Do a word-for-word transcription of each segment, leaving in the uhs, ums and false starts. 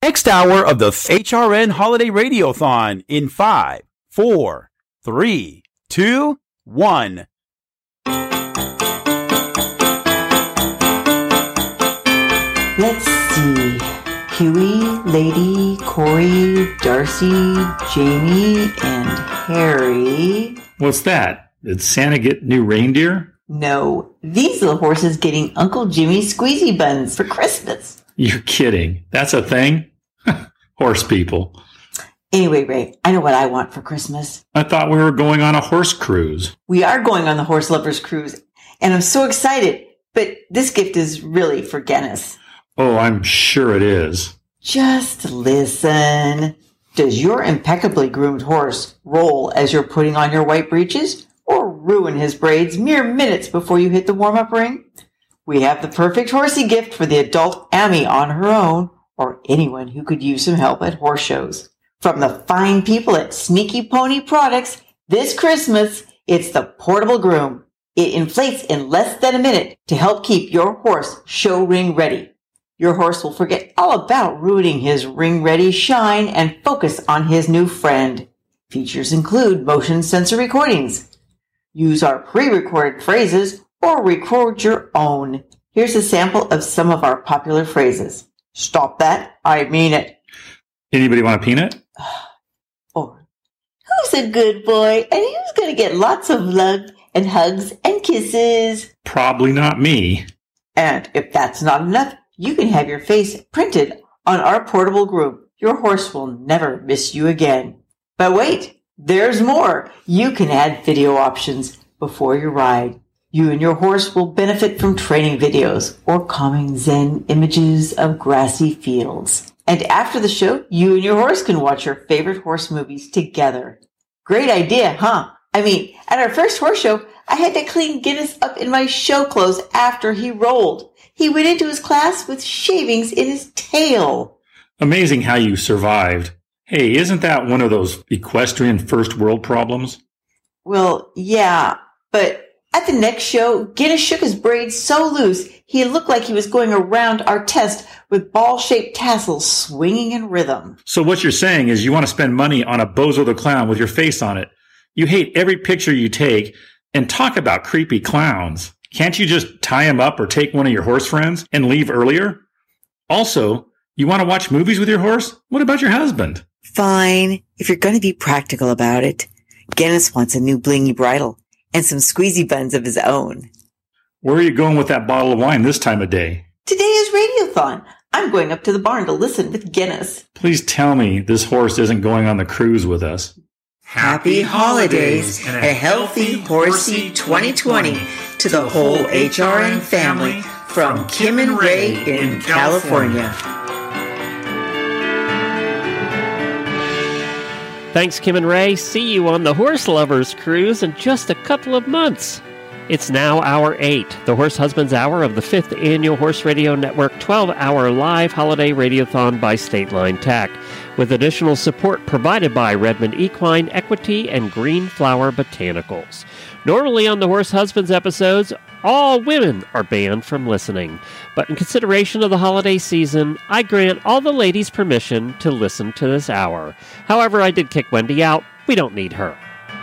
Next hour of the H R N Holiday Radiothon in five, four, three, two, one. Let's see. Huey, Lady, Corey, Darcy, Jamie, and Harry. What's that? Did Santa get new reindeer? No, these little horses getting Uncle Jimmy's squeezy buns for Christmas. You're kidding. That's a thing? Horse people. Anyway, Ray, I know what I want for Christmas. I thought we were going on a horse cruise. We are going on the Horse Lovers Cruise, and I'm so excited. But this gift is really for Guinness. Oh, I'm sure it is. Just listen. Does your impeccably groomed horse roll as you're putting on your white breeches, or ruin his braids mere minutes before you hit the warm-up ring? We have the perfect horsey gift for the adult Amy on her own, or anyone who could use some help at horse shows. From the fine people at Sneaky Pony Products, this Christmas, it's the Portable Groom. It inflates in less than a minute to help keep your horse show ring ready. Your horse will forget all about ruining his ring-ready shine and focus on his new friend. Features include motion sensor recordings. Use our pre-recorded phrases or record your own. Here's a sample of some of our popular phrases. Stop that. I mean it. Anybody want a peanut? Or, who's a good boy and who's going to get lots of love and hugs and kisses? Probably not me. And if that's not enough, you can have your face printed on our Portable Groom. Your horse will never miss you again. But wait, there's more. You can add video options before your ride. You and your horse will benefit from training videos or calming Zen images of grassy fields. And after the show, you and your horse can watch your favorite horse movies together. Great idea, huh? I mean, at our first horse show, I had to clean Guinness up in my show clothes after he rolled. He went into his class with shavings in his tail. Amazing how you survived. Hey, isn't that one of those equestrian first world problems? Well, yeah, but at the next show, Guinness shook his braids so loose, he looked like he was going around our test with ball-shaped tassels swinging in rhythm. So what you're saying is you want to spend money on a Bozo the Clown with your face on it. You hate every picture you take, and talk about creepy clowns. Can't you just tie him up or take one of your horse friends and leave earlier? Also, you want to watch movies with your horse? What about your husband? Fine, if you're going to be practical about it. Guinness wants a new blingy bridle and some squeezy buns of his own. Where are you going with that bottle of wine this time of day? Today is Radiothon. I'm going up to the barn to listen with Guinness. Please tell me this horse isn't going on the cruise with us. Happy holidays and a healthy, horsey twenty twenty to the whole H R N family from Kim and Ray in California. Thanks, Kim and Ray. See you on the Horse Lovers Cruise in just a couple of months. It's now hour eight, the Horse Husbands Hour of the fifth Annual Horse Radio Network twelve-hour live holiday radiothon by State Line Tack, with additional support provided by Redmond Equine Equity and Green Flower Botanicals. Normally on the Horse Husbands episodes, all women are banned from listening. But in consideration of the holiday season, I grant all the ladies permission to listen to this hour. However, I did kick Wendy out. We don't need her.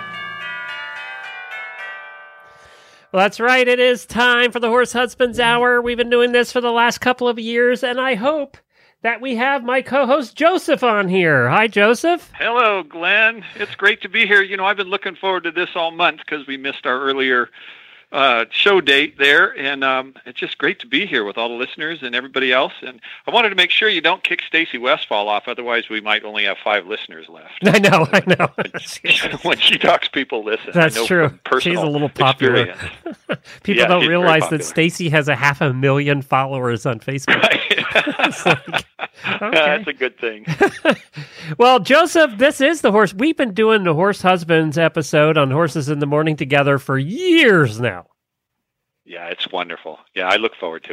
Well, that's right. It is time for the Horse Husbands Hour. We've been doing this for the last couple of years, and I hope that we have my co-host Joseph on here. Hi, Joseph. Hello, Glenn. It's great to be here. You know, I've been looking forward to this all month because we missed our earlier uh, show date there, and um, it's just great to be here with all the listeners and everybody else. And I wanted to make sure you don't kick Stacy Westfall off, otherwise we might only have five listeners left. I know, I know. When she talks, people listen. That's I know true. She's a little popular. People yeah, don't realize that Stacy has a half a million followers on Facebook. Right. like, okay. That's a good thing. Well, Joseph, this is the horse. We've been doing the Horse Husbands episode on Horses in the Morning together for years now. Yeah, it's wonderful. Yeah, I look forward to it.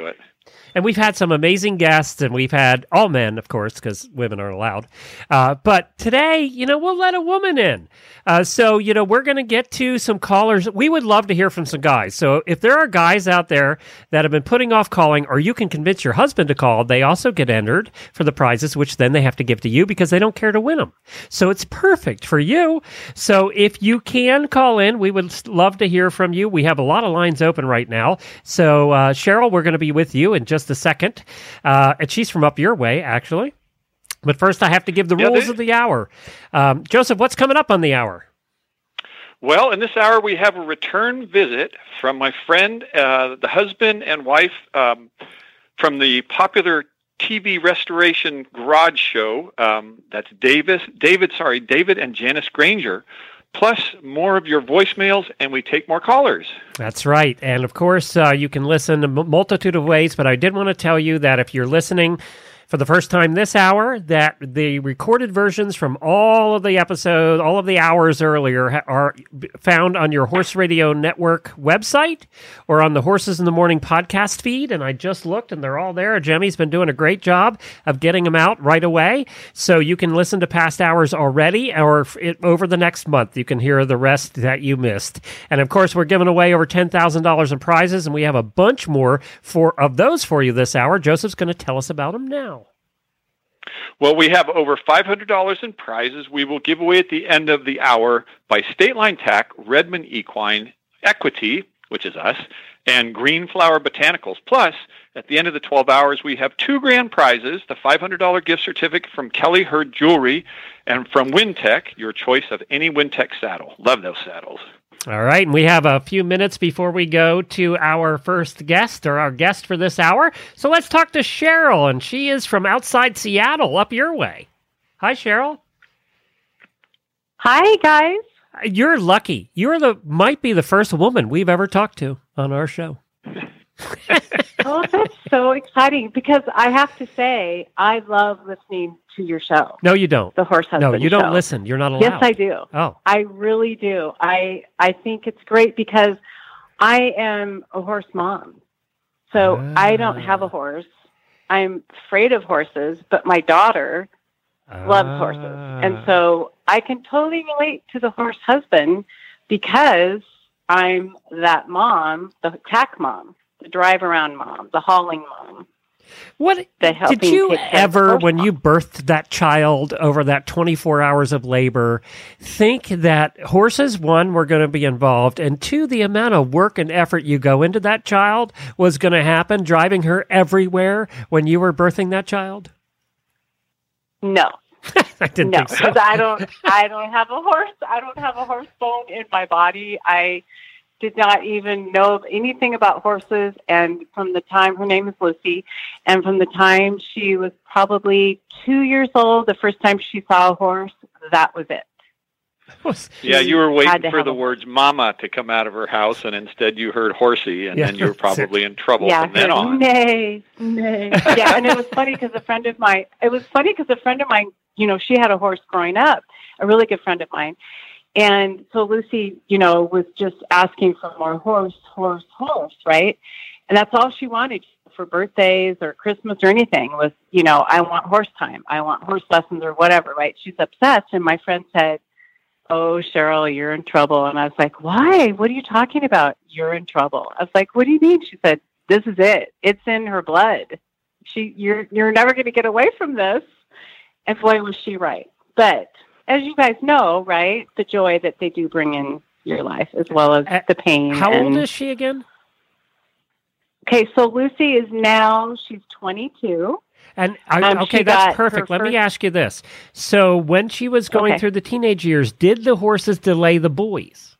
And we've had some amazing guests, and we've had all men, of course, because women aren't allowed. Uh, but today, you know, we'll let a woman in. Uh, so, you know, we're going to get to some callers. We would love to hear from some guys. So if there are guys out there that have been putting off calling, or you can convince your husband to call, they also get entered for the prizes, which then they have to give to you because they don't care to win them. So it's perfect for you. So if you can call in, we would love to hear from you. We have a lot of lines open right now. So, uh, Cheryl, we're going to be with you in just a second. Uh, and she's from up your way, actually. But first, I have to give the yeah, rules they, of the hour. Um, Joseph, what's coming up on the hour? Well, in this hour, we have a return visit from my friend, uh, the husband and wife um, from the popular T V restoration garage show. Um, that's Davis, David, sorry, David and Janice Granger. Plus more of your voicemails, and we take more callers. That's right. And of course, uh, you can listen a multitude of ways, but I did want to tell you that if you're listening for the first time this hour, that the recorded versions from all of the episodes, all of the hours earlier ha- are found on your Horse Radio Network website or on the Horses in the Morning podcast feed. And I just looked, and they're all there. Jemmy's been doing a great job of getting them out right away. So you can listen to past hours already, or if it, over the next month, you can hear the rest that you missed. And of course, we're giving away over ten thousand dollars in prizes, and we have a bunch more for of those for you this hour. Joseph's going to tell us about them now. Well, we have over five hundred dollars in prizes we will give away at the end of the hour by State Line Tack, Redmond Equine, Equity, which is us, and Green Flower Botanicals. Plus, at the end of the twelve hours, we have two grand prizes, the five hundred dollars gift certificate from Kelly Hurd Jewelry and from Wintech, your choice of any Wintech saddle. Love those saddles. All right, and we have a few minutes before we go to our first guest, or our guest for this hour. So let's talk to Cheryl, and she is from outside Seattle, up your way. Hi, Cheryl. Hi, guys. You're lucky. You're the might be the first woman we've ever talked to on our show. Oh, that's so exciting, because I have to say, I love listening to your show. No, you don't. The Horse Husband No, you show. don't listen. You're not allowed. Yes, I do. Oh. I really do. I I think it's great because I am a horse mom. So Ah. I don't have a horse. I'm afraid of horses, but my daughter loves Ah. horses. And so I can totally relate to the Horse Husband because I'm that mom, the tack mom, the drive around mom, the hauling mom. What The helping did you take care of ever, horse when mom. you birthed that child over that twenty-four hours of labor, think that horses, one, were going to be involved, and two, the amount of work and effort you go into that child was going to happen, driving her everywhere when you were birthing that child? No. I didn't No, think so. because I don't. I don't have a horse. I don't have a horse bone in my body. I did not even know anything about horses. And from the time, her name is Lucy, and from the time she was probably two years old, the first time she saw a horse, that was it. Yeah, you were Had waiting to for have the a- words "mama" to come out of her house, and instead you heard "horsey," and Yeah, then you were that's it. probably in trouble Yeah, from then her- on. nay, nay. Yeah, and it was funny because a friend of mine. It was funny because a friend of mine, you know, she had a horse growing up, a really good friend of mine. And so Lucy, you know, was just asking for more horse, horse, horse, right? And that's all she wanted for birthdays or Christmas or anything was, you know, I want horse time. I want horse lessons or whatever, right? She's obsessed. And my friend said, oh, Cheryl, you're in trouble. And I was like, why? What are you talking about? You're in trouble. I was like, what do you mean? She said, this is it. It's in her blood. She, you're, you're never going to get away from this. And boy, was she right. But as you guys know, right, the joy that they do bring in your life as well as Uh, the pain. How and, old is she again? Okay, so Lucy is now, she's twenty-two. And I, Um, okay, she that's got perfect. her Let me first- ask you this. So when she was going Okay. through the teenage years, did the horses delay the boys?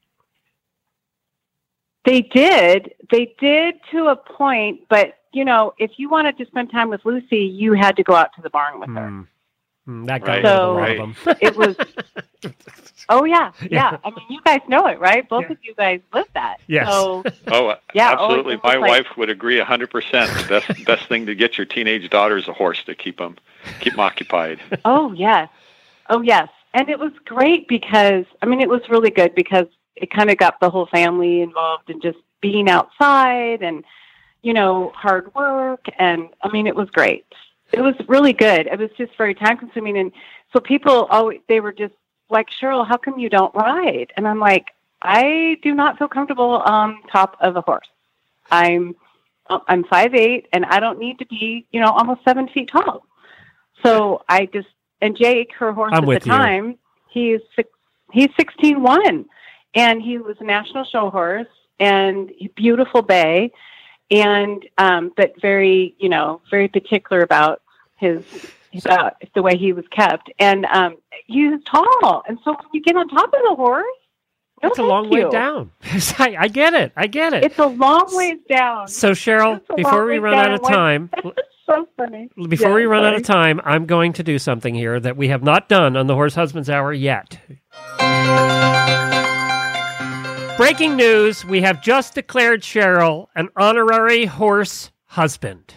They did. They did to a point, but, you know, if you wanted to spend time with Lucy, you had to go out to the barn with her. Hmm. Hmm, that got Right. rid of a So- lot Right. of them. It was, oh, yeah, Yeah. yeah. I mean, you guys know it, right? Both Yeah. of you guys live that. Yes. So, Oh, Yeah, absolutely. oh, it My was like- wife would agree one hundred percent. The best best thing to get your teenage daughter is a horse to keep them keep them occupied. oh, yes. Oh, yes. And it was great because, I mean, it was really good because it kind of got the whole family involved in just being outside and, you know, hard work. And I mean, it was great. It was really good. It was just very time consuming. And so people always, they were just like, Cheryl, how come you don't ride? And I'm like, I do not feel comfortable on top of a horse. I'm, I'm five eight and I don't need to be, you know, almost seven feet tall. So I just, and Jake, her horse I'm at with the you. time, he's six, he's sixteen one, and he was a national show horse and beautiful bay, and um, but very, you know, very particular about his about the way he was kept, and um, he was tall, and so when you get on top of the horse, no, It's a thank long way you. down. I, I get it. I get it. It's a long ways down. So, Cheryl, It's a before long we way run down. out of What- time, So funny. before Yeah, we run out sorry. of time, I'm going to do something here that we have not done on the Horse Husbands Hour yet. Breaking news, we have just declared Cheryl an honorary horse husband.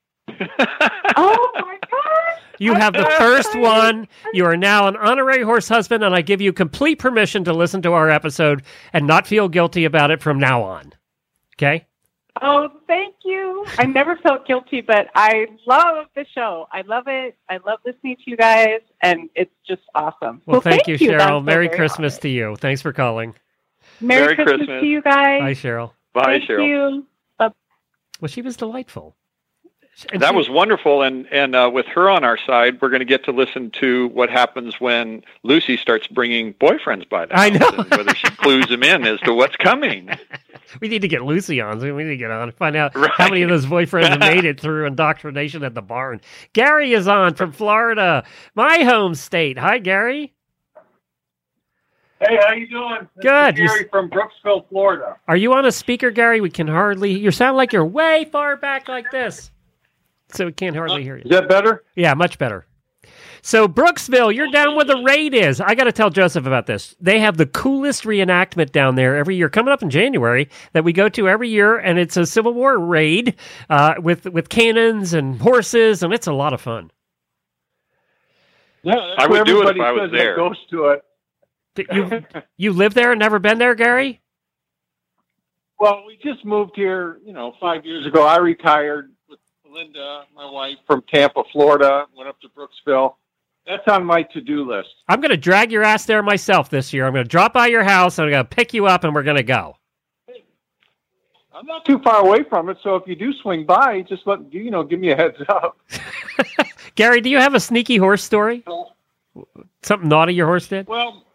Oh my gosh! You have the first one. You are now an honorary horse husband, and I give you complete permission to listen to our episode and not feel guilty about it from now on. Okay? Oh, thank you. I never felt guilty, but I love the show. I love it. I love listening to you guys, and it's just awesome. Well, thank, you, Cheryl. I'm so Merry very Christmas honored. to you. Thanks for calling. Merry, Merry Christmas, Christmas. to you guys. Bye, Cheryl. Bye, Thank Cheryl. you. Bye. Well, she was delightful. And That she- was wonderful, and and uh, with her on our side, we're going to get to listen to what happens when Lucy starts bringing boyfriends by the I house, know. and whether she clues them in as to what's coming. We need to get Lucy on. So we need to get on and find out Right. how many of those boyfriends have made it through indoctrination at the barn. Gary is on from Florida, my home state. Hi, Gary. Hey, how you doing? This Good. is You Gary from Brooksville, Florida. Are you on a speaker, Gary? We can hardly. You sound like you're way far back like this, so we can't hardly hear you. Is that better? Yeah, much better. So, Brooksville, you're down where the raid is. I got to tell Joseph about this. They have the coolest reenactment down there every year, coming up in January, that we go to every year, and it's a Civil War raid uh, with with cannons and horses, and it's a lot of fun. Yeah, that's I what would do it if everybody I was says that there. Goes to it. You you live there and never been there, Gary? Well, we just moved here, you know, five years ago. I retired with Linda, my wife, from Tampa, Florida. Went up to Brooksville. That's on my to-do list. I'm going to drag your ass there myself this year. I'm going to drop by your house, and I'm going to pick you up, and we're going to go. I'm not too far away from it, so if you do swing by, just let you know, give me a heads up. Gary, do you have a sneaky horse story? Something naughty your horse did? Well,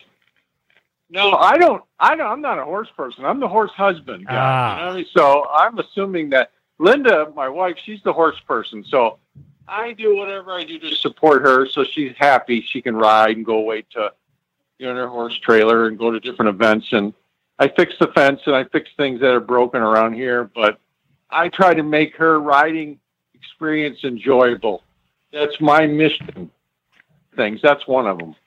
no, I don't. I don't. I'm not a horse person. I'm the horse husband guy. Ah. You know what I mean? So I'm assuming that Linda, my wife, she's the horse person. So I do whatever I do to support her, so she's happy. She can ride and go away to, you know, her horse trailer and go to different events. And I fix the fence and I fix things that are broken around here. But I try to make her riding experience enjoyable. That's my mission. Things. That's one of them.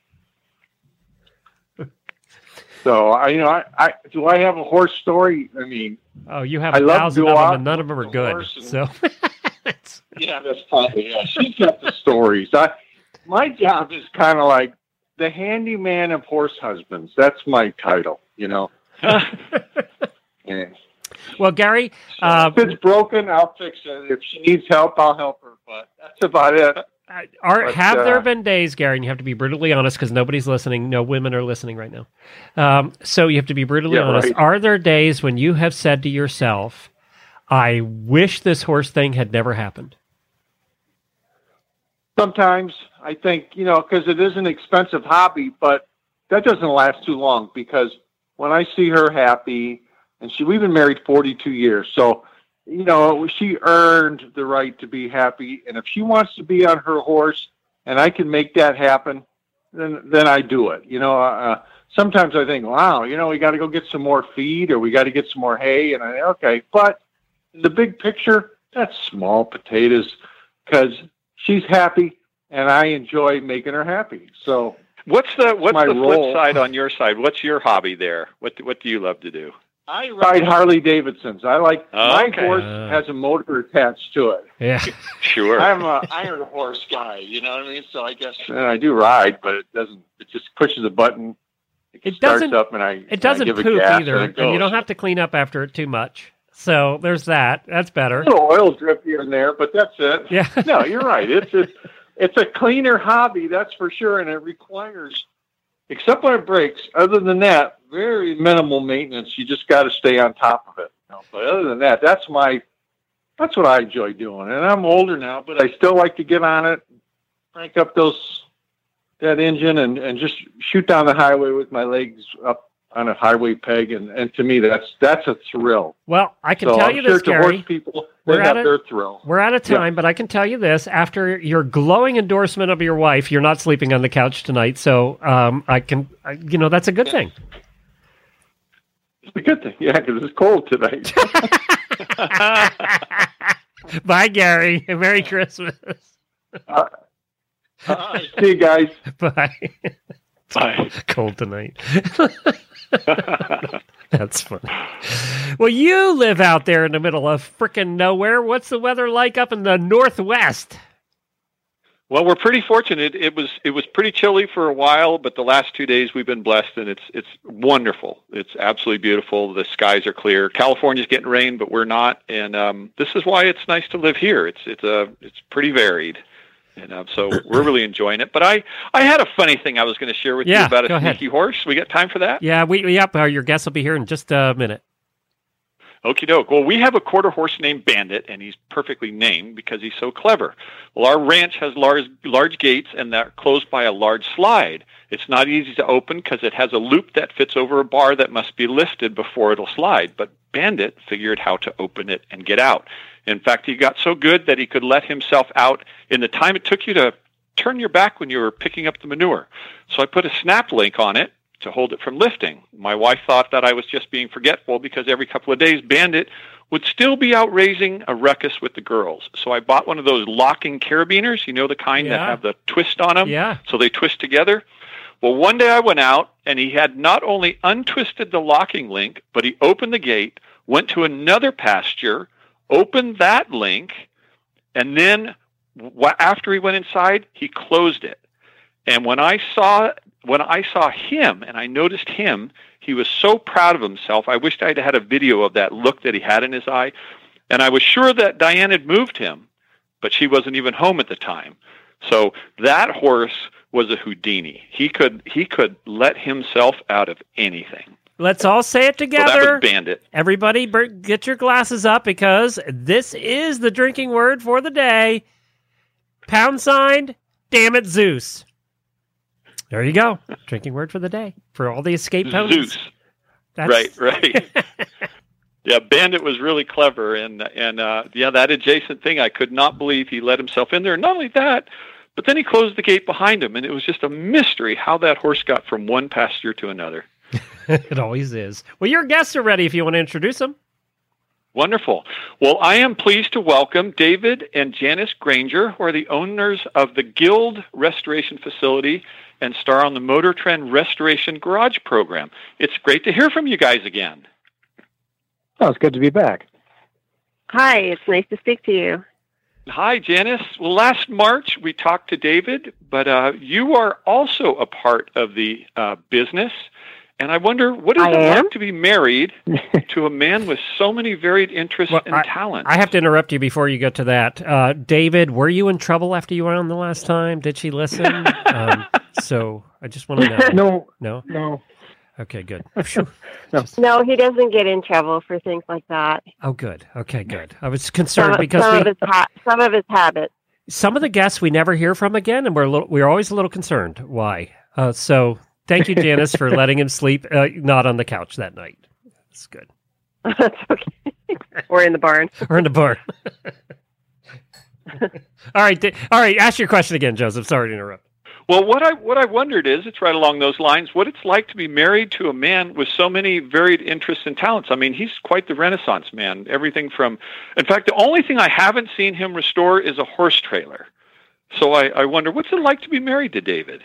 So I, you know, I, I do I have a horse story? I mean, Oh, you have I a love thousand of Duat them, and none of them are with the good. horse and- So, It's- yeah, that's probably yeah. She's got the stories. I, my job is kind of like the handyman of horse husbands. That's my title. You know. Yeah. well, Gary, So uh, if it's broken, I'll fix it. If she needs help, I'll help her. But that's about it. are, but, have there uh, been days, Gary, and you have to be brutally honest because nobody's listening. No women are listening right now. Um, so you have to be brutally Yeah, honest. right. Are there days when you have said to yourself, I wish this horse thing had never happened? Sometimes I think, you know, because it is an expensive hobby, but that doesn't last too long because when I see her happy, and she we've been married forty-two years, so, you know, she earned the right to be happy. And if she wants to be on her horse and I can make that happen, then then I do it. You know, uh, sometimes I think, wow, you know, we got to go get some more feed or we got to get some more hay. And I, okay, but in the big picture, that's small potatoes because she's happy and I enjoy making her happy. So What's the what's my the role. flip side on your side? What's your hobby there? What what do you love to do? I ride Harley Davidsons. I like Oh, my okay. horse Uh. has a motor attached to it. Yeah. Sure. I'm a iron horse guy, you know what I mean? So I guess and I do ride, but it doesn't. It just pushes a button. It, It starts doesn't- up, and I It doesn't and I give poop it gas either, and, it and you goes. don't have to clean up after it too much. So there's that. That's better. A little oil drip here and there, but that's it. Yeah. No, you're right. It's a, it's a cleaner hobby, that's for sure, and it requires, except when it breaks, other than that, very minimal maintenance. You just got to stay on top of it. You know? But other than that, that's my, that's what I enjoy doing. And I'm older now, but I still like to get on it, crank up those that engine, and, and just shoot down the highway with my legs up on a highway peg. And, and to me, that's that's a thrill. Well, I can so tell I'm you sure this, to Gary. horse people, We're they at have it. their thrill. We're out of time, Yeah. but I can tell you this. After your glowing endorsement of your wife, you're not sleeping on the couch tonight. So um, I can, I, you know, that's a good thing. It's a good thing, yeah, because it's cold tonight. Bye, Gary. Merry Christmas. uh, uh, see you guys. Bye. Bye. Cold tonight. That's funny. Well, you live out there in the middle of frickin' nowhere. What's the weather like up in the Northwest? Well, we're pretty fortunate. It was it was pretty chilly for a while, but the last two days we've been blessed, and it's it's wonderful. It's absolutely beautiful. The skies are clear. California's getting rain, but we're not, and um, this is why it's nice to live here. It's it's a it's pretty varied, and uh, so we're really enjoying it. But I I had a funny thing I was going to share with Yeah, you about go a ahead. sneaky horse. We got time for that? Yeah, we yep. Uh, your guest will be here in just a minute. Okie doke. Well, we have a quarter horse named Bandit, and he's perfectly named because he's so clever. Well, our ranch has large large gates, and they're closed by a large slide. It's not easy to open because it has a loop that fits over a bar that must be lifted before it'll slide. But Bandit figured how to open it and get out. In fact, he got so good that he could let himself out in the time it took you to turn your back when you were picking up the manure. So I put a snap link on it to hold it from lifting. My wife thought that I was just being forgetful because every couple of days Bandit would still be out raising a ruckus with the girls. So I bought one of those locking carabiners, you know, the kind Yeah. that have the twist on them, Yeah. so they twist together. Well, one day I went out, and he had not only untwisted the locking link, but he opened the gate, went to another pasture, opened that link, and then w- after he went inside, he closed it. And when I saw when I saw him, and I noticed him, he was so proud of himself. I wished I'd had a video of that look that he had in his eye. And I was sure that Diane had moved him, but she wasn't even home at the time. So that horse was a Houdini. He could he could let himself out of anything. Let's all say it So together. that was Bandit. Everybody, br- get your glasses up because this is the drinking word for the day. Pound sign, damn it, Zeus. There you go. Drinking word for the day for all the escape ponies. Zeus. That's- Right, right. Yeah, Bandit was really clever, and and uh, yeah, that adjacent thing, I could not believe he let himself in there. Not only that, but then he closed the gate behind him, and it was just a mystery how that horse got from one pasture to another. It always is. Well, your guests are ready if you want to introduce them. Wonderful. Well, I am pleased to welcome David and Janice Granger, who are the owners of the Guild Restoration Facility and star on the Motor Trend Restoration Garage Program. It's great to hear from you guys again. Oh, it's good to be back. Hi, it's nice to speak to you. Hi, Janice. Well, last March we talked to David, but uh, you are also a part of the uh, business. And I wonder, what is I it am? like to be married to a man with so many varied interests Well, and talents? I have to interrupt you before you get to that. Uh, David, were you in trouble after you were on the last time? Did she listen? um, so I just want to know. No, No? no. Okay, good. No, he doesn't get in trouble for things like that. Oh, good. Okay, good. I was Some, concerned because some, we, of his ha- some of his habits. some of the guests we never hear from again, and we're a little, we're always a little concerned. Why? Uh, so thank you, Janice, for letting him sleep uh, not on the couch that night. That's good. That's okay. Or in the barn. Or in the barn. all right, da- all right. Ask your question again, Joseph. Sorry to interrupt. Well, what I what I wondered is, it's right along those lines, what it's like to be married to a man with so many varied interests and talents. I mean, he's quite the Renaissance man. Everything from, in fact, the only thing I haven't seen him restore is a horse trailer. So I, I wonder, what's it like to be married to David?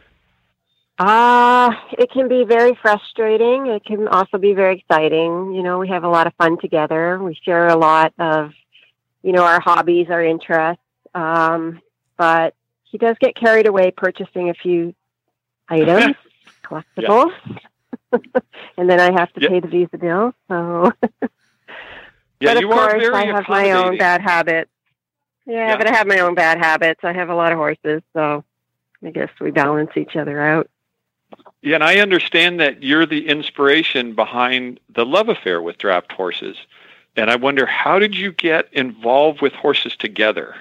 Uh, it can be very frustrating. It can also be very exciting. You know, we have a lot of fun together. We share a lot of, you know, our hobbies, our interests. Um, but he does get carried away purchasing a few items, collectibles. And then I have to Yep. pay the Visa bill. So, Yeah, but of you are course, very I have my own accommodating. bad habits. Yeah, Yeah. but I have my own bad habits. I have a lot of horses, so I guess we balance each other out. Yeah, and I understand that you're the inspiration behind the love affair with draft horses. And I wonder, how did you get involved with horses together?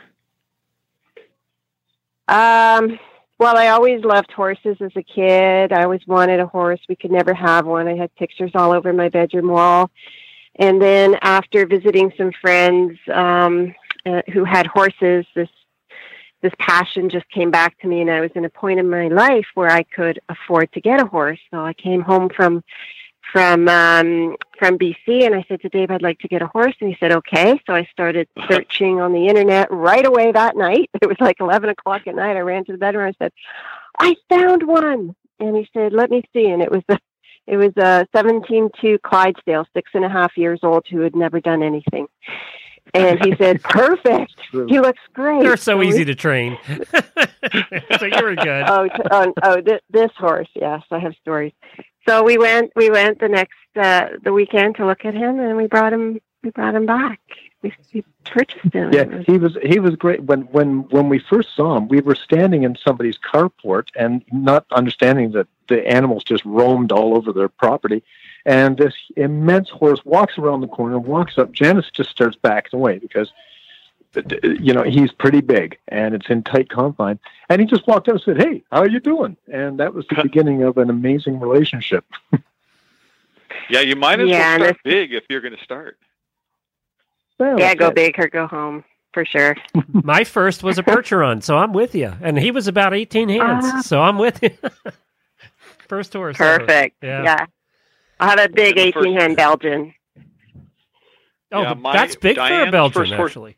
Um, well, I always loved horses as a kid. I always wanted a horse. We could never have one. I had pictures all over my bedroom wall. And then after visiting some friends um, uh, who had horses, this this passion just came back to me, and I was in a point in my life where I could afford to get a horse. So I came home from from um, from B C, and I said to Dave, I'd like to get a horse. And he said, okay. So I started searching on the internet right away that night. It was like eleven o'clock at night. I ran to the bedroom. I said, I found one. And he said, let me see. And it was a, it was a seventeen two Clydesdale, six and a half years old, who had never done anything. And he said, perfect. He looks great. They're so we- easy to train. So you were good. Oh, t- oh, oh th- this horse. Yes, I have stories. So we went. We went the next uh, the weekend to look at him, and we brought him. We brought him back. We, we purchased him. Yeah, It was- he was he was great. When when when we first saw him, we were standing in somebody's carport and not understanding that the animals just roamed all over their property. And this immense horse walks around the corner, walks up. Janice just starts backing away because, you know, he's pretty big and it's in tight confine. And he just walked up and said, "Hey, how are you doing?" And that was the beginning of an amazing relationship. Yeah, you might as Yeah, well and start this- big if you're going to start. Well, yeah, that's go it. big or go home for sure. My first was a Percheron, so I'm with you. And he was about eighteen hands, Ah. so I'm with you. First horse. ever. Perfect. Yeah. Yeah. I have a big And the first- eighteen hand Belgian. Oh, Yeah, my- that's big for Diane's a Belgian, first horse- actually.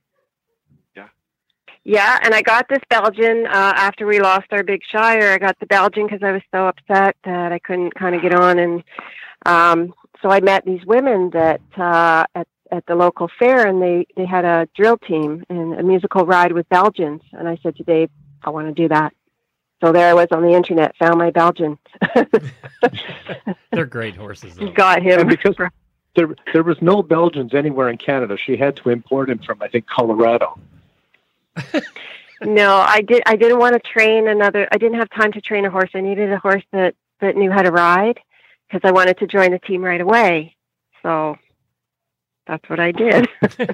Yeah, and I got this Belgian uh, after we lost our big Shire. I got the Belgian because I was so upset that I couldn't kind of get on, and um, so I met these women that uh, at at the local fair, and they they had a drill team and a musical ride with Belgians, and I said to Dave, I want to do that. So there I was on the internet, found my Belgian, They're great horses, though. got him. And because there there was no Belgians anywhere in Canada, she had to import him from, I think, Colorado. No, I did. I didn't want to train another. I didn't have time to train a horse. I needed a horse that that knew how to ride because I wanted to join the team right away. So that's what I did.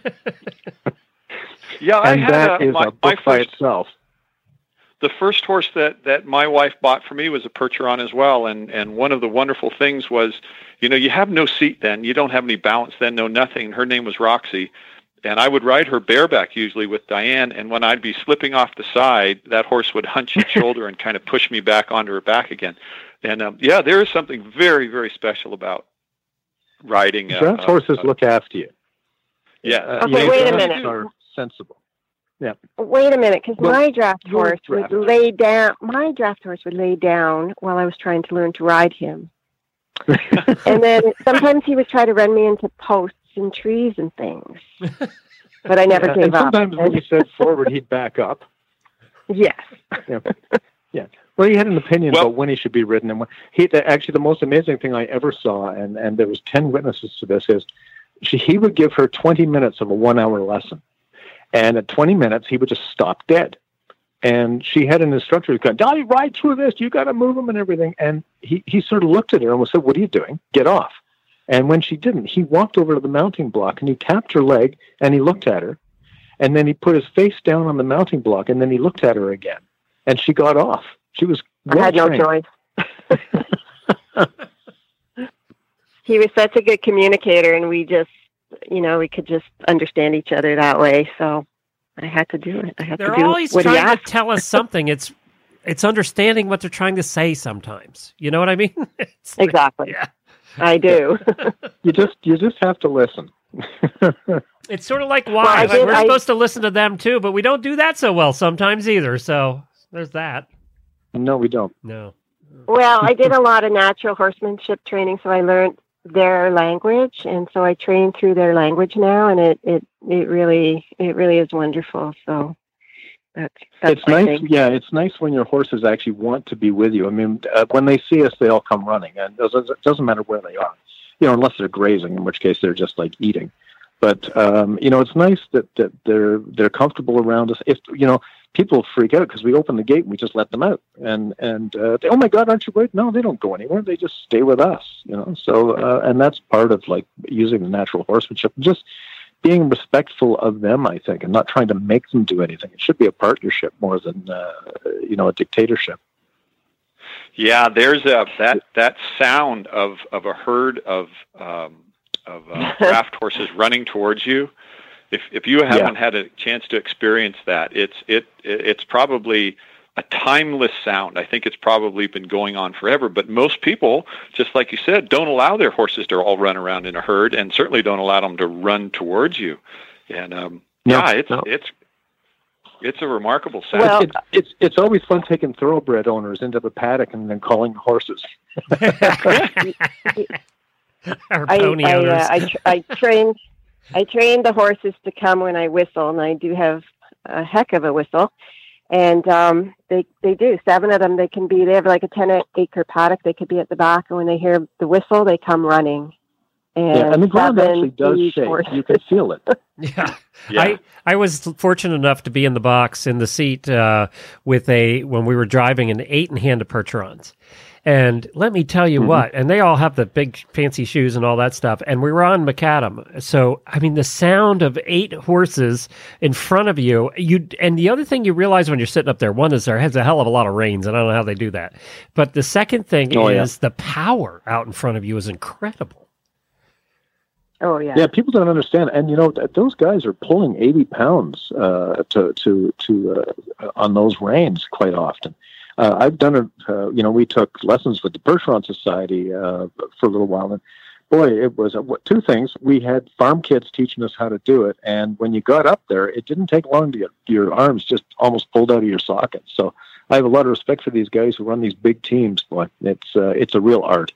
Yeah, I And had that a, is my, a my book by first, itself. the first horse that, that my wife bought for me was a Percheron as well. And, and one of the wonderful things was, you know, you have no seat then. You don't have any balance then, no nothing. Her name was Roxy. And I would ride her bareback usually with Diane, and when I'd be slipping off the side, that horse would hunch its shoulder and kind of push me back onto her back again. And um, yeah, there is something very, very special about riding. Uh, Draft uh, horses uh, look after you. Yeah. Uh, Okay, you know, wait a drafts minute. Are sensible. Yeah. Wait a minute, because Well, my draft your horse draft. would lay down. My draft horse would lay down while I was trying to learn to ride him, and then sometimes he would try to run me into posts and trees and things. But I never Yeah, gave and up. sometimes when you said forward, he'd back up. Yes. Yeah. Yeah. Well, he had an opinion Well- about when he should be ridden. And when, he actually, the most amazing thing I ever saw, and, and there was ten witnesses to this, is she, he would give her twenty minutes of a one-hour lesson. And at twenty minutes, he would just stop dead. And she had an instructor who go, "Dolly, ride through this. You got to move him and everything." And he, he sort of looked at her and said, "What are you doing? Get off." And when she didn't, he walked over to the mounting block and he tapped her leg and he looked at her. And then he put his face down on the mounting block and then he looked at her again. And she got off. She was I had no well-trained. choice. He was such a good communicator, and we just, you know, we could just understand each other that way. So I had to do it. I had They're to do always what he trying to asked. tell us something. It's it's understanding what they're trying to say sometimes. You know what I mean? It's like- Exactly. yeah. I do. You just you just have to listen. It's sort of like I wives. did- We're I- supposed to listen to them too, but we don't do that so well sometimes either. So there's that. No, we don't. No. Well, I did a lot of natural horsemanship training, so I learned their language, and so I train through their language now, and it it, it really it really is wonderful. So that's that's It's my nice. thing. Yeah, it's nice when your horses actually want to be with you. I mean, uh, when they see us, they all come running, and it doesn't, it doesn't matter where they are, you know, unless they're grazing, in which case they're just like eating. But um, you know, it's nice that, that they're they're comfortable around us. If you know, people freak out because we open the gate and we just let them out, and and uh, they, oh my God, aren't you great? No, they don't go anywhere. They just stay with us. You know, so uh, and that's part of like using the natural horsemanship, just being respectful of them, I think, and not trying to make them do anything. It should be a partnership more than uh, you know a dictatorship. Yeah, there's a that that sound of of a herd of um, of uh, draft horses running towards you. If if you haven't yeah. had a chance to experience that, it's it it's probably a timeless sound. I think it's probably been going on forever. But most people, just like you said, don't allow their horses to all run around in a herd, and certainly don't allow them to run towards you. And um, no, yeah, it's no. it's it's a remarkable sound. Well, it's, it's it's always fun taking thoroughbred owners into the paddock and then calling horses. Our I, pony I, owners. uh, I, tr- I trained I trained the horses to come when I whistle, and I do have a heck of a whistle. And um, they they do. Seven of them, they can be, they have like a ten-acre paddock. They could be at the back, and when they hear the whistle, they come running. And, yeah, and the ground actually does shake. Horses. You can feel it. Yeah. yeah. I, I was fortunate enough to be in the box, in the seat, uh, with a, when we were driving an eight in hand of Percherons. And let me tell you mm-hmm. what, and they all have the big fancy shoes and all that stuff. And we were on macadam. So, I mean, the sound of eight horses in front of you, you, and the other thing you realize when you're sitting up there, one is there has a hell of a lot of reins, and I don't know how they do that. But the second thing oh, is yeah. the power out in front of you is incredible. Oh, yeah. Yeah, people don't understand. And, you know, those guys are pulling eighty pounds uh, to, to, to, uh, on those reins quite often. Uh, I've done it, uh, you know, we took lessons with the Percheron Society uh, for a little while. And boy, it was uh, two things. We had farm kids teaching us how to do it. And when you got up there, it didn't take long to get your arms just almost pulled out of your sockets. So I have a lot of respect for these guys who run these big teams. Boy, it's, uh, it's a real art.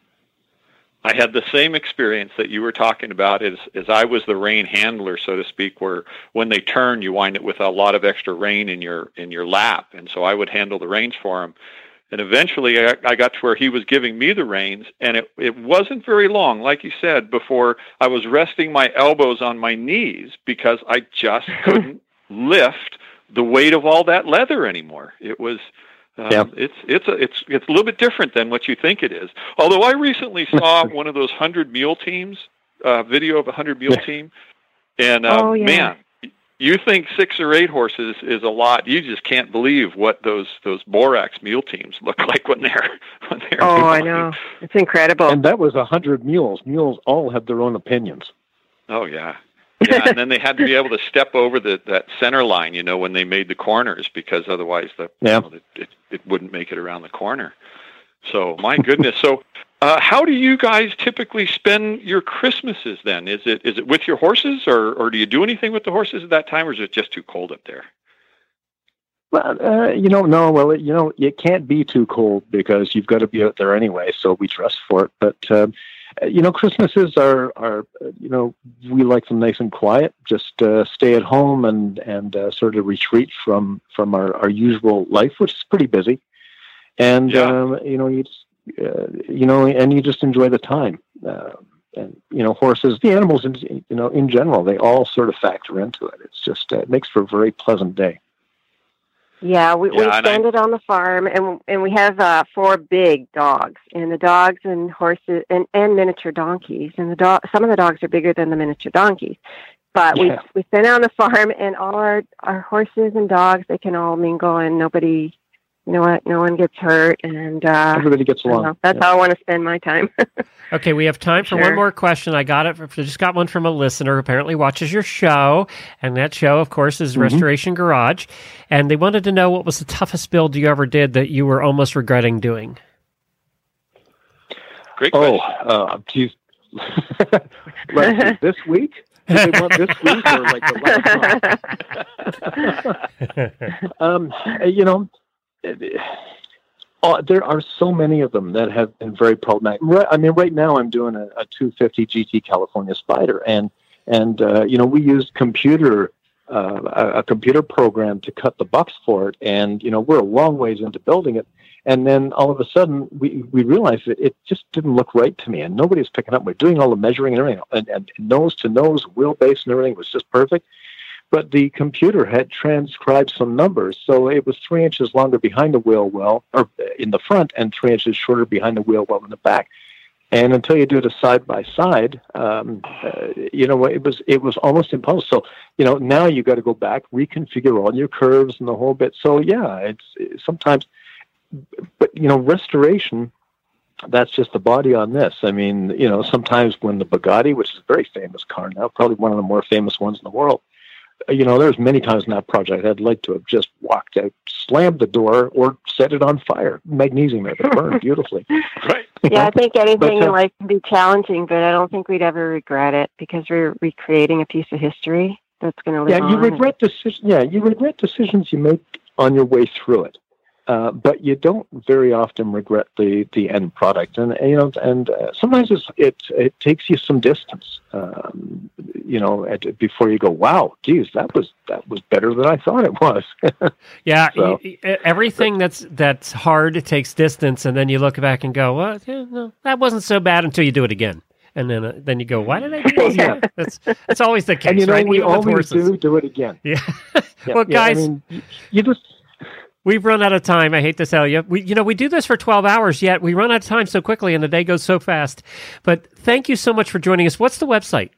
I had the same experience that you were talking about as, as I was the rein handler, so to speak, where when they turn, you wind up with a lot of extra rein in your in your lap. And so I would handle the reins for him. And eventually I, I got to where he was giving me the reins, and it, it wasn't very long, like you said, before I was resting my elbows on my knees because I just couldn't lift the weight of all that leather anymore. It was... Um, yeah. It's it's a it's it's a little bit different than what you think it is. Although I recently saw one of those hundred mule teams, uh, video of a hundred mule yeah. team, and uh, oh, yeah. man, you think six or eight horses is a lot. You just can't believe what those those Borax mule teams look like when they're when they're. Oh, moving. I know, it's incredible. And that was a hundred mules. Mules all have their own opinions. Oh yeah. Yeah, and then they had to be able to step over the that center line, you know, when they made the corners, because otherwise the yeah. you know, it, it it wouldn't make it around the corner. So my goodness. So uh, how do you guys typically spend your Christmases then? Is it is it with your horses, or or do you do anything with the horses at that time, or is it just too cold up there? Well, uh, you know, no, well, it, you know, it can't be too cold because you've got to be out there anyway. So we dress for it, but. Um, You know, Christmases are, are, you know, we like them nice and quiet, just uh, stay at home and, and uh, sort of retreat from, from our, our usual life, which is pretty busy. And, yeah. um, you know, you just, uh, you know, and you just enjoy the time. Uh, and, you know, horses, the animals, in, you know, in general, they all sort of factor into it. It's just, uh, it makes for a very pleasant day. Yeah, we, yeah, we spend I, it on the farm, and and we have uh, four big dogs, and the dogs and horses and, and miniature donkeys, and the dog. Some of the dogs are bigger than the miniature donkeys, but yeah. we we spend it on the farm, and all our our horses and dogs, they can all mingle, and nobody, you know what, no one gets hurt, and uh, everybody gets along. That's yeah. how I want to spend my time. Okay, we have time for sure. one more question. I got it. I just got one from a listener who apparently watches your show, and that show, of course, is mm-hmm. Restoration Garage. And they wanted to know what was the toughest build you ever did that you were almost regretting doing. Great question. Oh, uh, geez. Like this week? Did they want this week or like the last one? um, you know. It, Oh, there are so many of them that have been very problematic. Right, I mean, right now I'm doing a, a two fifty G T California Spider, and and uh, you know, we used computer uh, a, a computer program to cut the bucks for it, and you know, we're a long ways into building it, And then all of a sudden, we, we realized that it just didn't look right to me, and nobody was picking up. We're doing all the measuring and everything, and, and nose to nose, wheelbase and everything was just perfect. But the computer had transcribed some numbers, so it was three inches longer behind the wheel well, or in the front, and three inches shorter behind the wheel well in the back. And until you do it side by side, um, uh, you know, it was it was almost impossible. So, you know, now you got to go back, reconfigure all your curves and the whole bit. So, yeah, it's, it's sometimes, but you know, restoration. That's just the body on this. I mean, you know, sometimes when the Bugatti, which is a very famous car now, probably one of the more famous ones in the world. You know, there's many times in that project I'd like to have just walked out, slammed the door, or set it on fire. Magnesium it burned beautifully. Right. Yeah, I think anything But, uh, in life can be challenging, but I don't think we'd ever regret it because we're recreating a piece of history that's going to live Yeah, on. you regret decisions. Yeah, you regret decisions you make on your way through it, uh, but you don't very often regret the, the end product. And you know, and uh, sometimes it's, it it takes you some distance. Um, you know, at, before you go, wow, geez, that was that was better than I thought it was. Yeah, So- y- y- everything that's that's hard, it takes distance, and then you look back and go, well, yeah, no, that wasn't so bad until you do it again. And then uh, then you go, why did I do this? Yeah. That's, that's always the case, And you know, right? we Even with always horses. do do it again. Yeah. Yeah, Well, yeah, I guys, mean, you, you just we've run out of time. I hate to tell you. We, you know, we do this for twelve hours, yet we run out of time so quickly, and the day goes so fast. But thank you so much for joining us. What's the website?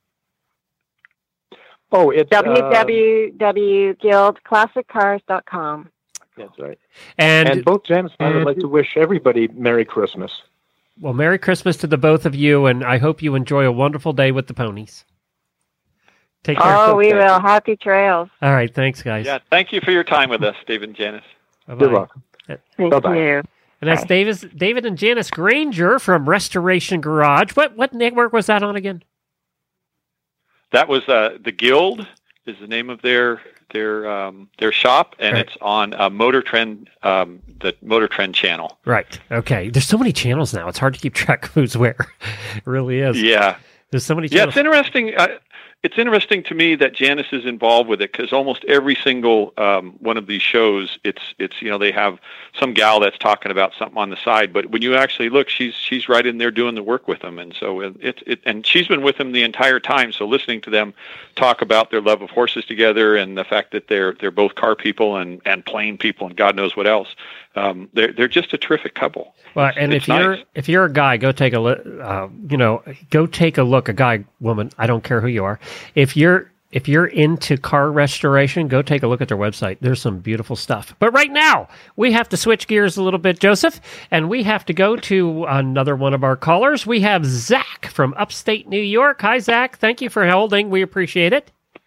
oh, it's uh, w w w dot guild classic cars dot com. That's right. And, And both Janice and I would like to wish everybody Merry Christmas. well, Merry Christmas to the both of you, and I hope you enjoy a wonderful day with the ponies. Take care. Oh, we Okay. will. Happy trails. All right, thanks, guys. Yeah, thank you for your time with us, David and Janice. Bye-bye. Good luck. Thank Bye-bye. you. And that's Davis, David and Janice Granger from Restoration Garage. What what network was that on again? That was uh, the Guild is the name of their their um, their shop, and Right. it's on uh, Motor Trend, um, the Motor Trend channel. Right. Okay. There's so many channels now. It's hard to keep track of who's where. It really is. Yeah, There's so many yeah, channels. it's interesting. Uh, it's interesting to me that Janice is involved with it because almost every single um, one of these shows, it's it's you know they have some gal that's talking about something on the side, but when you actually look, she's she's right in there doing the work with them, and so it, it, it and she's been with them the entire time. So listening to them talk about their love of horses together and the fact that they're they're both car people and, and plane people and God knows what else, um, they're they're just a terrific couple. Well, and It's if you're nice. if you're a guy, go take a look. Uh, you know, go take a look. A guy, woman, I don't care who you are. If you're if you're into car restoration, go take a look at their website. There's some beautiful stuff. But right now, we have to switch gears a little bit, Joseph, and we have to go to another one of our callers. We have Zach from upstate New York. Hi, Zach. Thank you for holding. We appreciate it.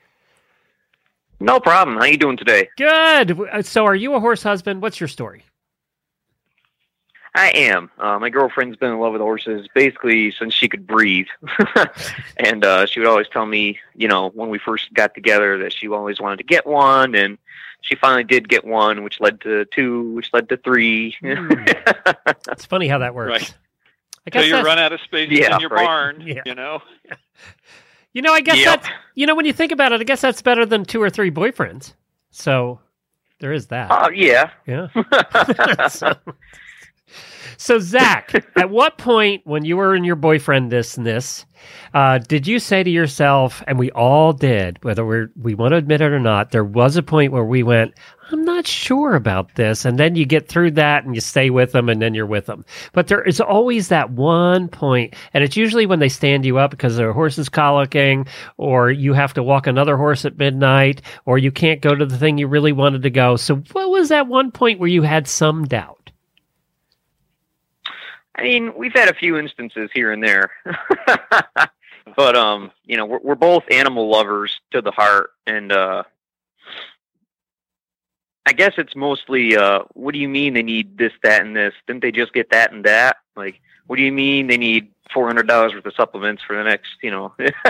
No problem. How you doing today? Good. So, are you a horse husband? What's your story? I am. Uh, my girlfriend's been in love with horses basically since she could breathe. and uh, she would always tell me, you know, when we first got together that she always wanted to get one. And she finally did get one, which led to two, which led to three. It's funny how that works. Right. I Till guess you that's- run out of space Yeah, in your right. barn, Yeah. you know. You know, I guess Yep. that's, you know, when you think about it, I guess that's better than two or three boyfriends. So there is that. Oh, yeah. Yeah. so, so, Zach, at what point when you were in your boyfriend this and this, uh, did you say to yourself, and we all did, whether we're, we want to admit it or not, there was a point where we went, I'm not sure about this. And then you get through that and you stay with them and then you're with them. But there is always that one point, and it's usually when they stand you up because their horse is colicking, or you have to walk another horse at midnight, or you can't go to the thing you really wanted to go. So what was that one point where you had some doubt? I mean, we've had a few instances here and there. But, um, you know, we're, we're both animal lovers to the heart. And, uh, I guess it's mostly, uh, what do you mean they need this, that, and this? Didn't they just get that and that? Like, what do you mean they need four hundred dollars worth of supplements for the next, you know?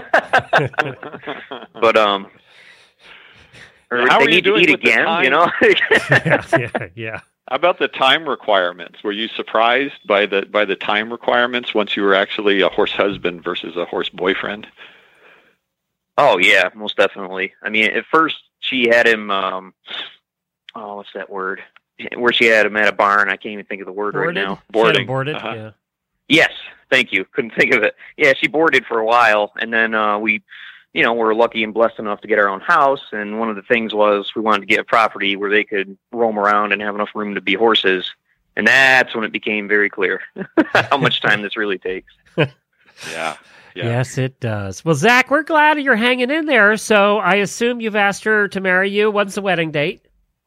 But, um, or How they are you need to doing eat with the again, you time? know? yeah, yeah, yeah. How about the time requirements? Were you surprised by the by the time requirements once you were actually a horse husband versus a horse boyfriend? Oh yeah, most definitely. I mean, at first she had him. Um, oh, what's that word? where she had him at a barn. I can't even think of the word Boarded? right now. Boarding. Boarded, Uh-huh. yeah. Yes, thank you. Couldn't think of it. Yeah, she boarded for a while, and then uh, we, you know, were lucky and blessed enough to get our own house. And one of the things was we wanted to get a property where they could roam around and have enough room to be horses. And that's when it became very clear how much time this really takes. Yeah. Yeah. Yes, it does. Well, Zach, we're glad you're hanging in there. So I assume you've asked her to marry you. When's the wedding date?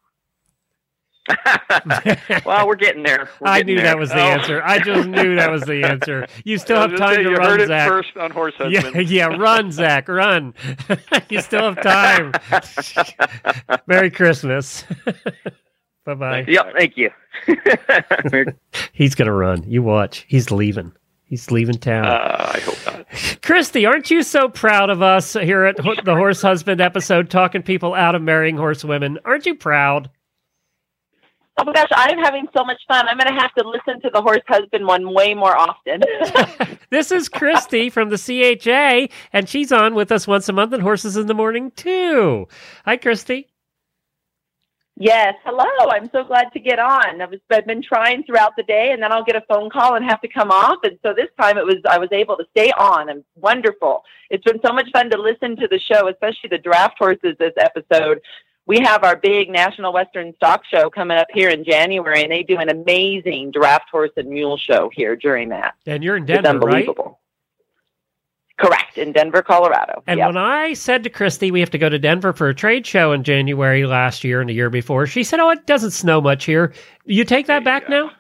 Well, we're getting there. We're I getting knew there. that was the Oh. answer. I just knew that was the answer. You still I have was gonna time say, to you run, heard it Zach. first on Horse Yeah, Husband. yeah, run, Zach, run. You still have time. Merry Christmas. Bye-bye. Yep, thank you. He's going to run. You watch. He's leaving. He's leaving town. Uh, I hope not. Christy, aren't you so proud of us here at Ho- the Horse Husband episode, talking people out of marrying horse women? Aren't you proud? Oh my gosh, I'm having so much fun. I'm going to have to listen to the Horse Husband one way more often. This is Christy from the C H A, and she's on with us once a month on Horses in the Morning, too. Hi, Christy. Yes, hello. I'm so glad to get on. I've I've been trying throughout the day, and then I'll get a phone call and have to come off. And so this time it was I was able to stay on. And wonderful. It's been so much fun to listen to the show, especially the draft horses this episode. We have our big National Western Stock Show coming up here in January, and they do an amazing draft horse and mule show here during that. And you're in It's Denver, right? unbelievable. Correct, in Denver, Colorado. And Yep. when I said to Christy we have to go to Denver for a trade show in January last year and the year before, she said, oh, it doesn't snow much here. You take that back now?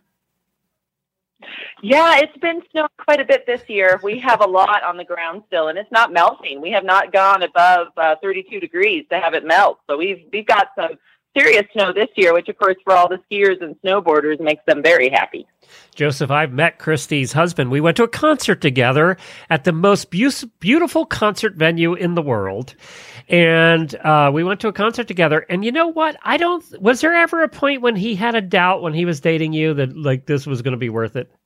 Yeah, it's been snowing quite a bit this year. We have a lot on the ground still, and it's not melting. We have not gone above uh, thirty-two degrees to have it melt. So we've we've got some serious snow this year, which, of course, for all the skiers and snowboarders makes them very happy. Joseph, I've met Christy's husband. We went to a concert together at the most bu- beautiful concert venue in the world. And uh, we went to a concert together. And you know what? I don't... Was there ever a point when he had a doubt when he was dating you that, like, this was going to be worth it?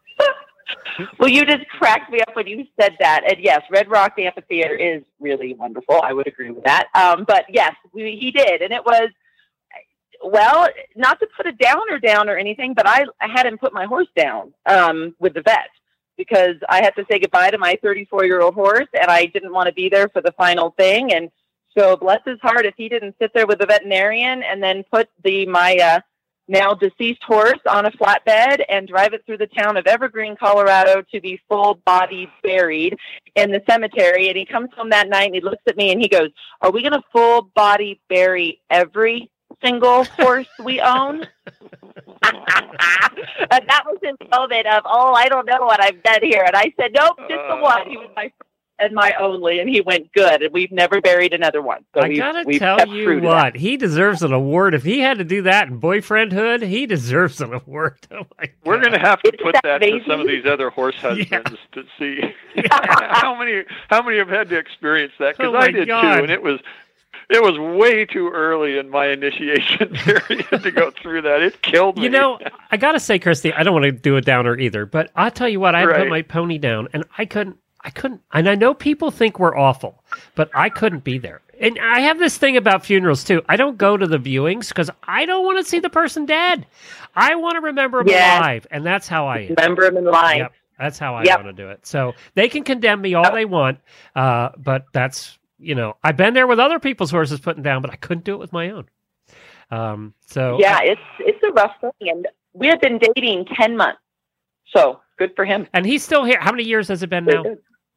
Well, you just cracked me up when you said that. And yes, Red Rock Amphitheater is really wonderful. I would agree with that. Um, but yes, we, he did. And it was, well, not to put a downer down or anything, but I, I had him put my horse down um, with the vet because I had to say goodbye to my thirty-four-year-old horse, and I didn't want to be there for the final thing. And so bless his heart if he didn't sit there with the veterinarian and then put the my uh, now deceased horse on a flatbed and drive it through the town of Evergreen, Colorado to be full body buried in the cemetery. And he comes home that night and he looks at me and he goes, are we going to full body bury every single horse we own? And that was his moment of, oh, I don't know what I've done here. And I said, nope, just the one. He was my first and my only, and he went good, and we've never buried another one. So I we've, gotta we've tell kept you true to what, that. he deserves an award. If he had to do that in boyfriendhood, he deserves an award. Oh my We're God. going to have to Isn't put that that to amazing? some of these other horse husbands to see how many how many have had to experience that. Because Oh, I my did God. too, and it was it was way too early in my initiation period to go through that. It killed me. You know, I gotta say, Christy, I don't want to do a downer either, but I'll tell you what, I had to put Right. my pony down, and I couldn't, I couldn't, and I know people think we're awful, but I couldn't be there. And I have this thing about funerals too. I don't go to the viewings because I don't want to see the person dead. I want to remember them Yes. alive, and that's how I am. Remember him in life. Yep, that's how I Yep. want to do it. So they can condemn me all they want, uh, but that's, you know, I've been there with other people's horses putting down, but I couldn't do it with my own. Um, so Yeah, it's it's a rough thing, and we had been dating ten months, so good for him. and he's still here. How many years has it been now?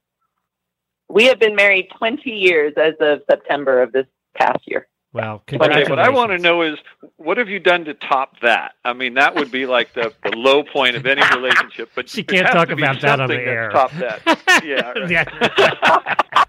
We have been married twenty years as of September of this past year. Well, Okay, congratulations. what I want to know is, what have you done to top that? I mean, that would be like the, the low point of any relationship. But She there can't has talk to be about that on the something air. that's Top that. Yeah. Right. Yeah.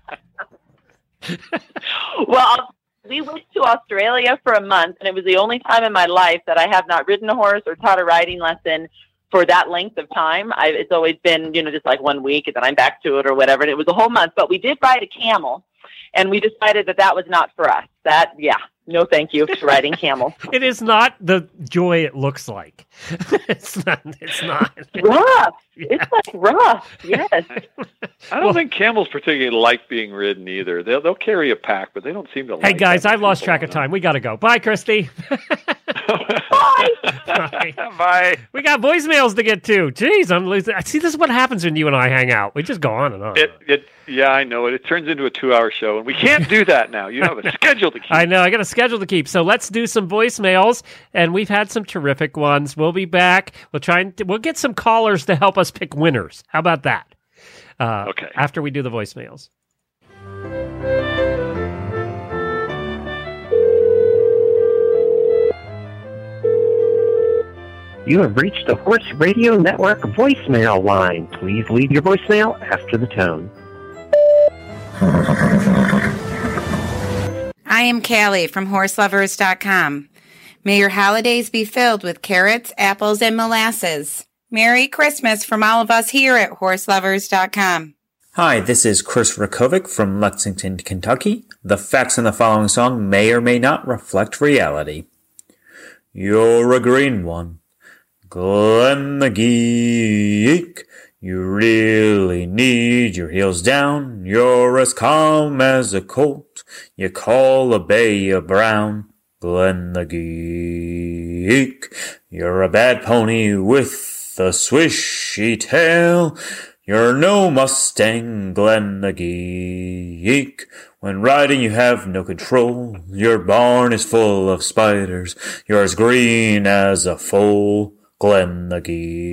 Well, we went to Australia for a month, and it was the only time in my life that I have not ridden a horse or taught a riding lesson for that length of time. I, it's always been, you know, just like one week, and then I'm back to it or whatever. And it was a whole month, but we did ride a camel, and we decided that that was not for us. That, yeah, no thank you to riding camel. It is not the joy it looks like. It's not. It's not. Rough. Yeah. It's like rough. Yes. I don't think camels particularly like being ridden either. They'll they'll carry a pack, but they don't seem to. Hey like guys, having I've lost people track on of time. We got to go. Bye, Christy. them. Bye. Bye. Bye. We got voicemails to get to. Jeez, I'm losing. See, this is what happens when you and I hang out. We just go on and on. It, it, yeah, I know it. It turns into a two-hour show, and we can't do that now. You have a schedule to keep. I know. I got a schedule to keep. So let's do some voicemails, and we've had some terrific ones. We'll be back. We'll try and we'll get some callers to help us pick winners. How about that? Uh, okay. After we do the voicemails. You have reached the Horse Radio Network voicemail line. Please leave your voicemail after the tone. I am Callie from horse lovers dot com. May your holidays be filled with carrots, apples, and molasses. Merry Christmas from all of us here at horse lovers dot com. Hi, this is Chris Rakovic from Lexington, Kentucky. The facts in the following song may or may not reflect reality. You're a green one, Glenn the Geek. You really need your heels down. You're as calm as a colt. You call a bay a brown, Glenn the Geek. You're a bad pony with a swishy tail. You're no Mustang, Glenn the Geek. When riding you have no control. Your barn is full of spiders. You're as green as a foal, Glenn the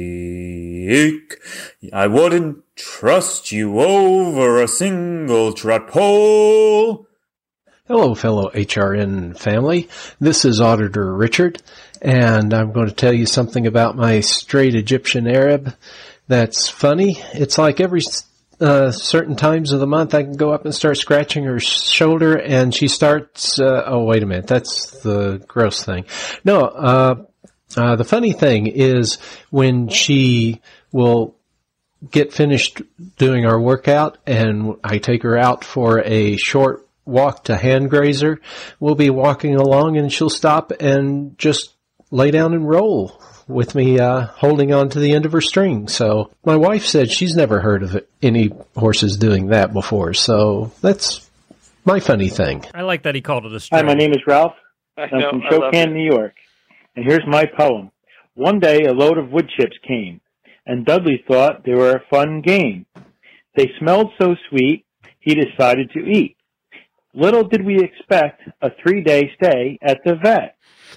Geek. I wouldn't trust you over a single trot pole. Hello, fellow H R N family. This is Auditor Richard, and I'm going to tell you something about my straight Egyptian Arab that's funny. It's like every uh, certain times of the month I can go up and start scratching her shoulder, and she starts, uh, oh, wait a minute, that's the gross thing. No, uh, uh, the funny thing is when she will get finished doing our workout and I take her out for a short walk to hand grazer, we'll be walking along and she'll stop and just lay down and roll with me uh, holding on to the end of her string. So my wife said she's never heard of any horses doing that before. So that's my funny thing. I like that he called it a string. Hi, my name is Ralph. I I'm know, from I love Spokane, it. New York. And here's my poem. One day a load of wood chips came, and Dudley thought they were a fun game. They smelled so sweet, he decided to eat. Little did we expect a three-day stay at the vet.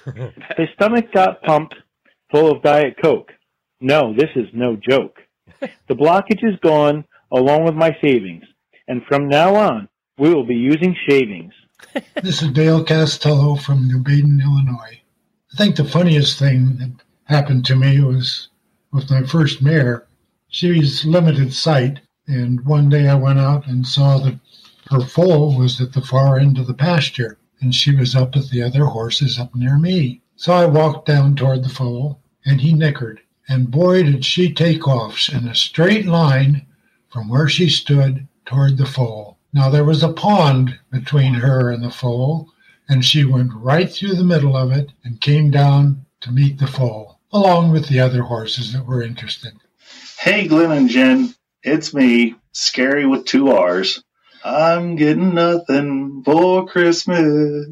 His stomach got pumped full of Diet Coke. No, this is no joke. The blockage is gone along with my savings, and from now on, we will be using shavings. This is Dale Castello from New Baden, Illinois. I think the funniest thing that happened to me was with my first mare. She's limited sight, and one day I went out and saw that her foal was at the far end of the pasture, and she was up with the other horses up near me. So I walked down toward the foal, and he nickered, and boy did she take off in a straight line from where she stood toward the foal. Now there was a pond between her and the foal, and she went right through the middle of it and came down to meet the foal, along with the other horses that were interested. Hey, Glenn and Jen, it's me, Scary with two R's. I'm getting nothing for Christmas.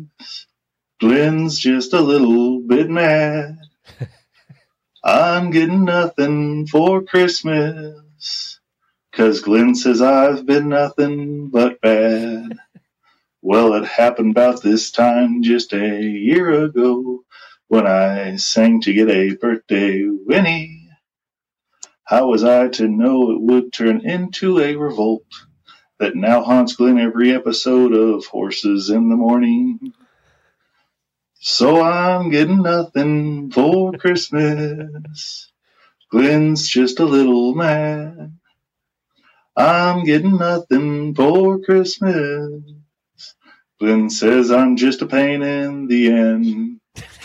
Glenn's just a little bit mad. I'm getting nothing for Christmas, 'cause Glenn says I've been nothing but bad. Well, it happened about this time just a year ago when I sang to get a birthday whinny. How was I to know it would turn into a revolt that now haunts Glenn every episode of Horses in the Morning? So I'm getting nothing for Christmas. Glenn's just a little mad. I'm getting nothing for Christmas. Glenn says I'm just a pain in the end.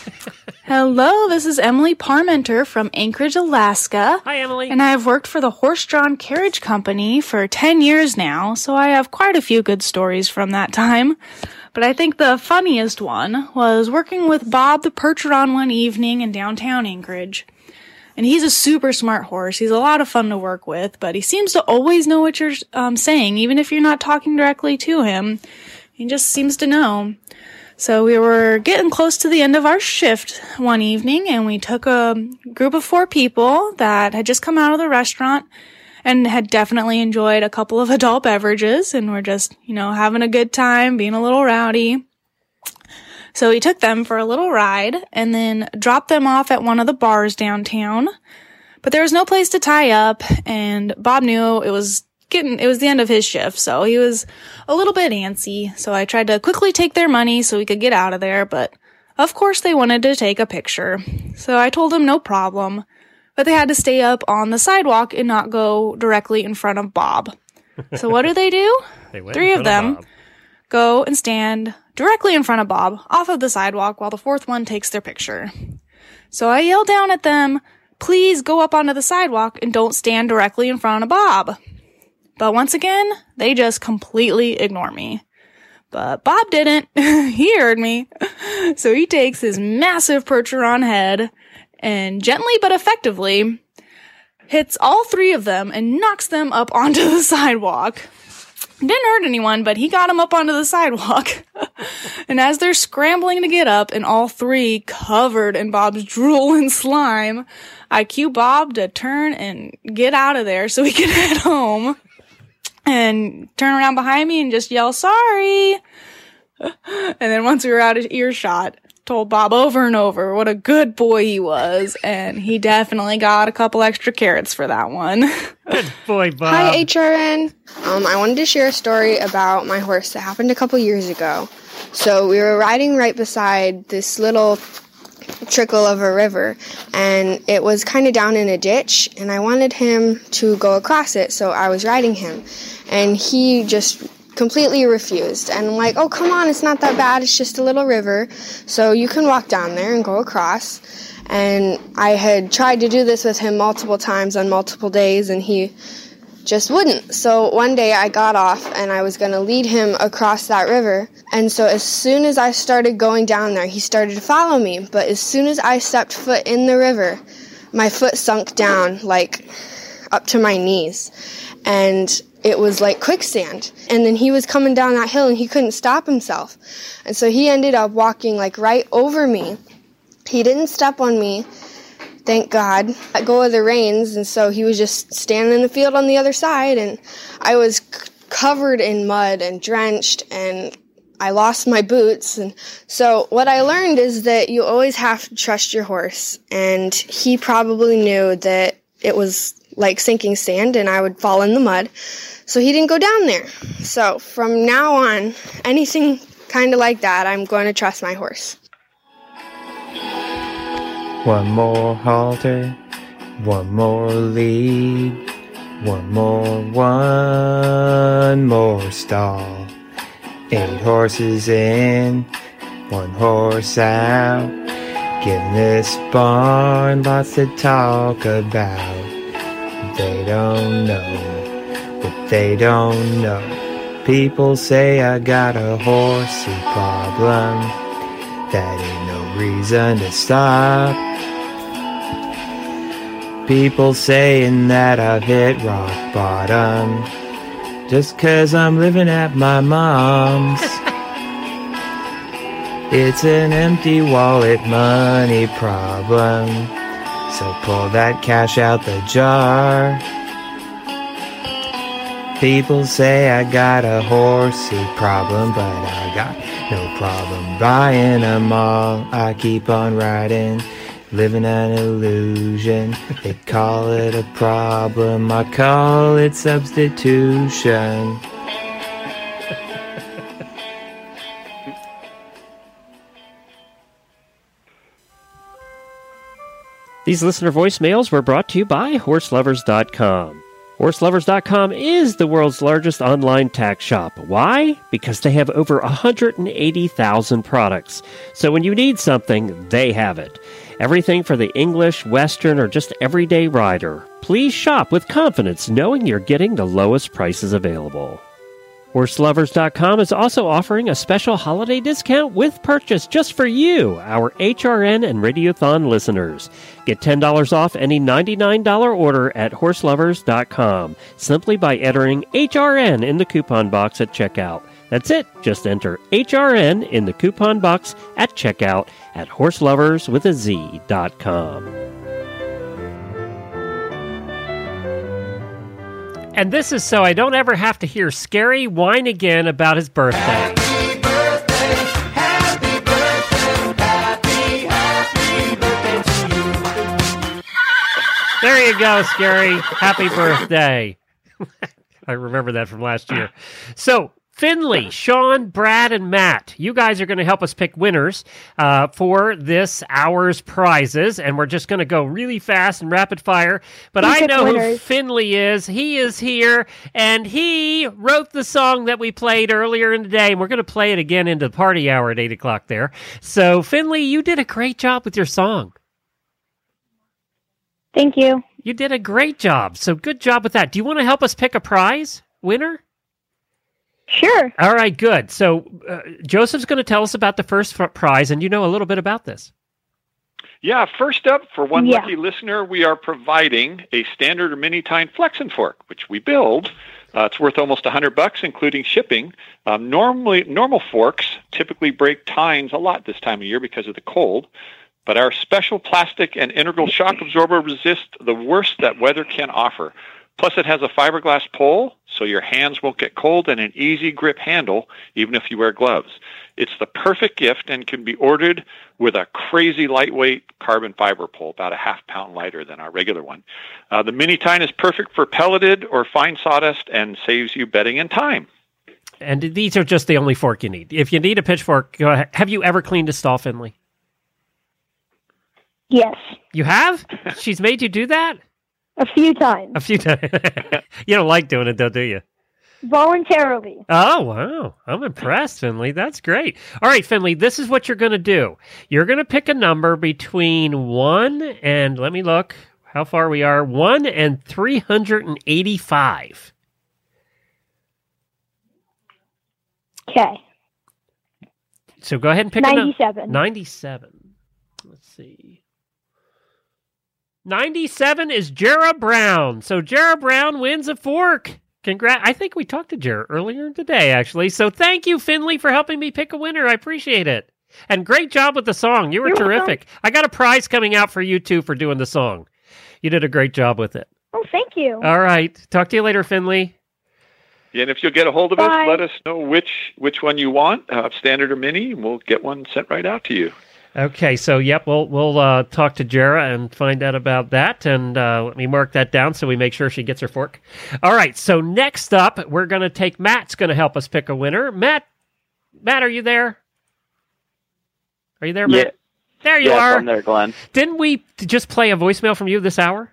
Hello, this is Emily Parmenter from Anchorage, Alaska. Hi, Emily. And I have worked for the Horse-Drawn Carriage Company for ten years now, so I have quite a few good stories from that time. But I think the funniest one was working with Bob the Percheron one evening in downtown Anchorage. And he's a super smart horse. He's a lot of fun to work with, but he seems to always know what you're um, saying, even if you're not talking directly to him. He just seems to know. So we were getting close to the end of our shift one evening, and we took a group of four people that had just come out of the restaurant and had definitely enjoyed a couple of adult beverages, and were just, you know, having a good time, being a little rowdy. So we took them for a little ride and then dropped them off at one of the bars downtown. But there was no place to tie up, and Bob knew it was getting, it was the end of his shift, so he was a little bit antsy. So I tried to quickly take their money so we could get out of there, but of course they wanted to take a picture. So I told them no problem, but they had to stay up on the sidewalk and not go directly in front of Bob. So what do they do? They went Three in of front them go and stand directly in front of Bob off of the sidewalk while the fourth one takes their picture. So I yell down at them, please go up onto the sidewalk and don't stand directly in front of Bob. But once again, they just completely ignore me. But Bob didn't. He heard me. So he takes his massive Percheron head and gently but effectively hits all three of them and knocks them up onto the sidewalk. Didn't hurt anyone, but he got them up onto the sidewalk. And as they're scrambling to get up, and all three covered in Bob's drool and slime, I cue Bob to turn and get out of there so we can head home. And turn around behind me and just yell, sorry. And then once we were out of earshot, told Bob over and over what a good boy he was. And he definitely got a couple extra carrots for that one. Good boy, Bob. Hi, H R N. Um, I wanted to share a story about my horse that happened a couple years ago. So we were riding right beside this little trickle of a river, and it was kind of down in a ditch, and I wanted him to go across it, so I was riding him, and he just completely refused. And I'm like, oh, come on, it's not that bad, it's just a little river, so you can walk down there and go across. And I had tried to do this with him multiple times on multiple days, and he just wouldn't. So one day I got off and I was going to lead him across that river. And so as soon as I started going down there, he started to follow me. But as soon as I stepped foot in the river, my foot sunk down like up to my knees. And it was like quicksand. And then he was coming down that hill and he couldn't stop himself. And so he ended up walking like right over me. He didn't step on me. Thank God. Let go of the reins, and so he was just standing in the field on the other side, and I was c- covered in mud and drenched, and I lost my boots. And so what I learned is that you always have to trust your horse, and he probably knew that it was like sinking sand and I would fall in the mud, so he didn't go down there. So from now on, anything kind of like that, I'm going to trust my horse. One more halter, one more lead, one more, one more stall. Eight horses in, one horse out. Giving this barn lots to talk about. They don't know what they don't know. People say I got a horsey problem. That ain't no reason to stop. People saying that I've hit rock bottom just 'cause I'm living at my mom's. It's an empty wallet money problem, so pull that cash out the jar. People say I got a horsey problem, but I got no problem buying them all. I keep on riding, living an illusion. They call it a problem, I call it substitution. These listener voicemails were brought to you by horse lovers dot com. horse lovers dot com is the world's largest online tack shop. Why? Because they have over one hundred eighty thousand products. So when you need something, they have it. Everything for the English, Western, or just everyday rider. Please shop with confidence knowing you're getting the lowest prices available. horse lovers dot com is also offering a special holiday discount with purchase just for you, our H R N and Radiothon listeners. Get ten dollars off any ninety-nine dollars order at horse lovers dot com simply by entering H R N in the coupon box at checkout. That's it. Just enter H R N in the coupon box at checkout at horselovers with a Z dot com. And this is so I don't ever have to hear Scary whine again about his birthday. Happy birthday, happy birthday, happy, happy birthday to you. There you go, Scary. Happy birthday. I remember that from last year. So, Finley, Sean, Brad, and Matt, you guys are going to help us pick winners uh, for this hour's prizes, and we're just going to go really fast and rapid fire. But We I pick know who winners. Finley is. He is here, and he wrote the song that we played earlier in the day, and we're going to play it again into the party hour at eight o'clock there. So, Finley, you did a great job with your song. Thank you. You did a great job. So, good job with that. Do you want to help us pick a prize winner? Sure. All right, good. So uh, Joseph's going to tell us about the first f- prize, and you know a little bit about this. Yeah, first up, for one Yeah. lucky listener, we are providing a standard or mini tine flexion fork, which we build. Uh, it's worth almost a hundred bucks, including shipping. Um, normally, normal forks typically break tines a lot this time of year because of the cold. But our special plastic and integral shock absorber resist the worst that weather can offer. Plus, it has a fiberglass pole, so your hands won't get cold, and an easy grip handle, even if you wear gloves. It's the perfect gift and can be ordered with a crazy lightweight carbon fiber pole, about a half pound lighter than our regular one. Uh, the mini tine is perfect for pelleted or fine sawdust and saves you bedding and time. And these are just the only fork you need. If you need a pitchfork, go ahead. Have you ever cleaned a stall, Finley? Yes. You have? She's made you do that? A few times. A few times. You don't like doing it, though, do you? Voluntarily. Oh, wow. I'm impressed, Finley. That's great. All right, Finley, this is what you're going to do. You're going to pick a number between one and, let me look how far we are, one and three hundred eighty-five. Okay. So go ahead and pick a number. ninety-seven. ninety-seven. Let's see. ninety-seven is Jera Brown. So Jera Brown wins a fork. Congrats. I think we talked to Jera earlier today, actually. So thank you, Finley, for helping me pick a winner. I appreciate it. And great job with the song. You were You're terrific. welcome. I got a prize coming out for you, too, for doing the song. You did a great job with it. Oh, thank you. All right. Talk to you later, Finley. Yeah, and if you'll get a hold of Bye. us, let us know which which one you want, uh, standard or mini, and we'll get one sent right out to you. Okay, so yep, we'll we'll uh, talk to Jera and find out about that, and uh, let me mark that down so we make sure she gets her fork. All right, so next up, we're going to take Matt's going to help us pick a winner. Matt, Matt, are you there? Are you there, Matt? Yeah. There you yes, are. I'm there, Glenn. Didn't we just play a voicemail from you this hour?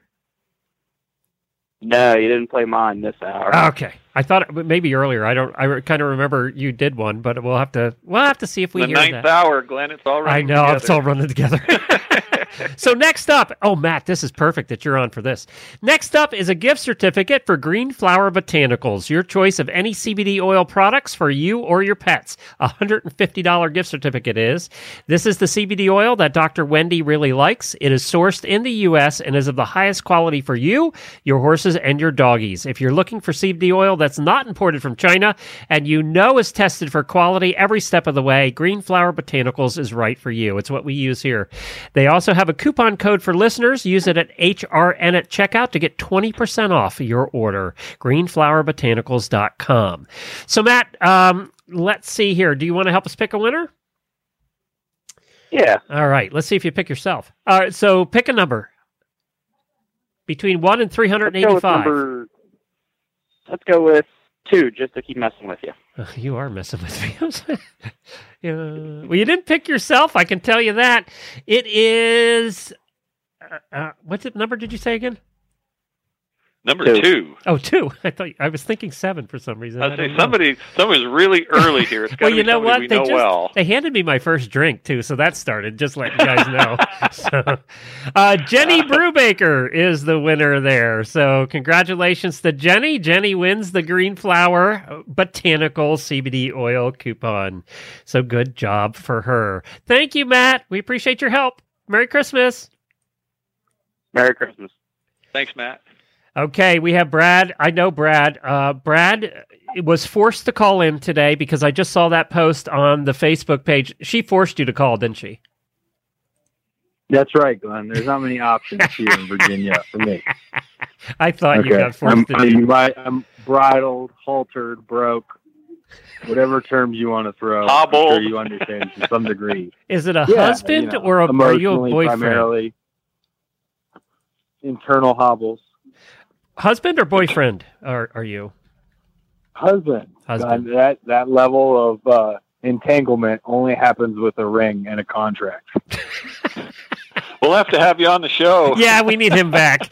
No, you didn't play mine this hour. Okay, I thought it, maybe earlier. I don't. I kind of remember you did one, but we'll have to. We'll have to see if we the hear ninth that. hour, Glenn. It's all right. I know, it's all running together. So next up, oh, Matt, this is perfect that you're on for this. Next up is a gift certificate for Green Flower Botanicals, your choice of any C B D oil products for you or your pets. A one hundred fifty dollars gift certificate is. This is the C B D oil that Doctor Wendy really likes. It is sourced in the U S and is of the highest quality for you, your horses, and your doggies. If you're looking for C B D oil that's not imported from China and you know is tested for quality every step of the way, Green Flower Botanicals is right for you. It's what we use here. They also have a coupon code for listeners. Use it at H R N at checkout to get twenty percent off your order. green flower botanicals dot com. So, Matt, um, let's see here. Do you want to help us pick a winner? Yeah. All right. Let's see if you pick yourself. All right. So, pick a number between one and three hundred Let's go with eighty-five. number. Let's go with two, just to keep messing with you. Uh, You are messing with me. Yeah. Well, you didn't pick yourself. I can tell you that. It is. Uh, uh, what did- number did you say again? Number Two. two. Oh, two. I thought I was thinking seven for some reason. I I'd don't say know. somebody somebody's really early here. It's got Well, to you be know somebody what? we They know just well. they handed me my first drink too, so that started. Just letting you guys know. So, uh, Jenny Brubaker is the winner there. So congratulations to Jenny. Jenny wins the Green Flower Botanical C B D oil coupon. So good job for her. Thank you, Matt. We appreciate your help. Merry Christmas. Merry Christmas. Thanks, Matt. Okay, we have Brad. I know Brad. Uh, Brad, was forced to call in today because I just saw that post on the Facebook page. She forced you to call, didn't she? That's right, Glenn. There's not many options here in Virginia for me. I thought Okay. you got forced I'm, to I'm, do bri- I'm bridled, haltered, broke, whatever terms you want to throw. Hobbled. I'm sure you understand to some degree. Is it a Yeah, husband you know, or a, are you a emotionally, boyfriend? Primarily internal hobbles. Husband or boyfriend are, are you? Husband. Husband. Uh, that that level of uh, entanglement only happens with a ring and a contract. We'll have to have you on the show. Yeah, we need him back.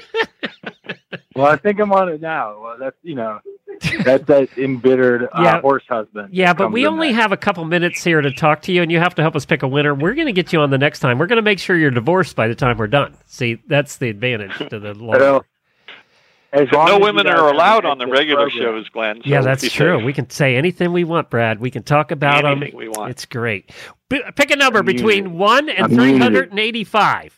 Well, I think I'm on it now. Well, that's you know, that's that embittered uh, Yeah. horse husband. Yeah, that but comes we in only that. have a couple minutes here to talk to you, and you have to help us pick a winner. We're going to get you on the next time. We're going to make sure you're divorced by the time we're done. See, that's the advantage to the law. Well, as long No as you women guys are have allowed an on the exit regular program. shows, Glenn. so Yeah, that's be true. safe. We can say anything we want, Brad. We can talk about them. Anything we want. It's great. P- pick a number I'm between muted. one and I'm three hundred eighty-five.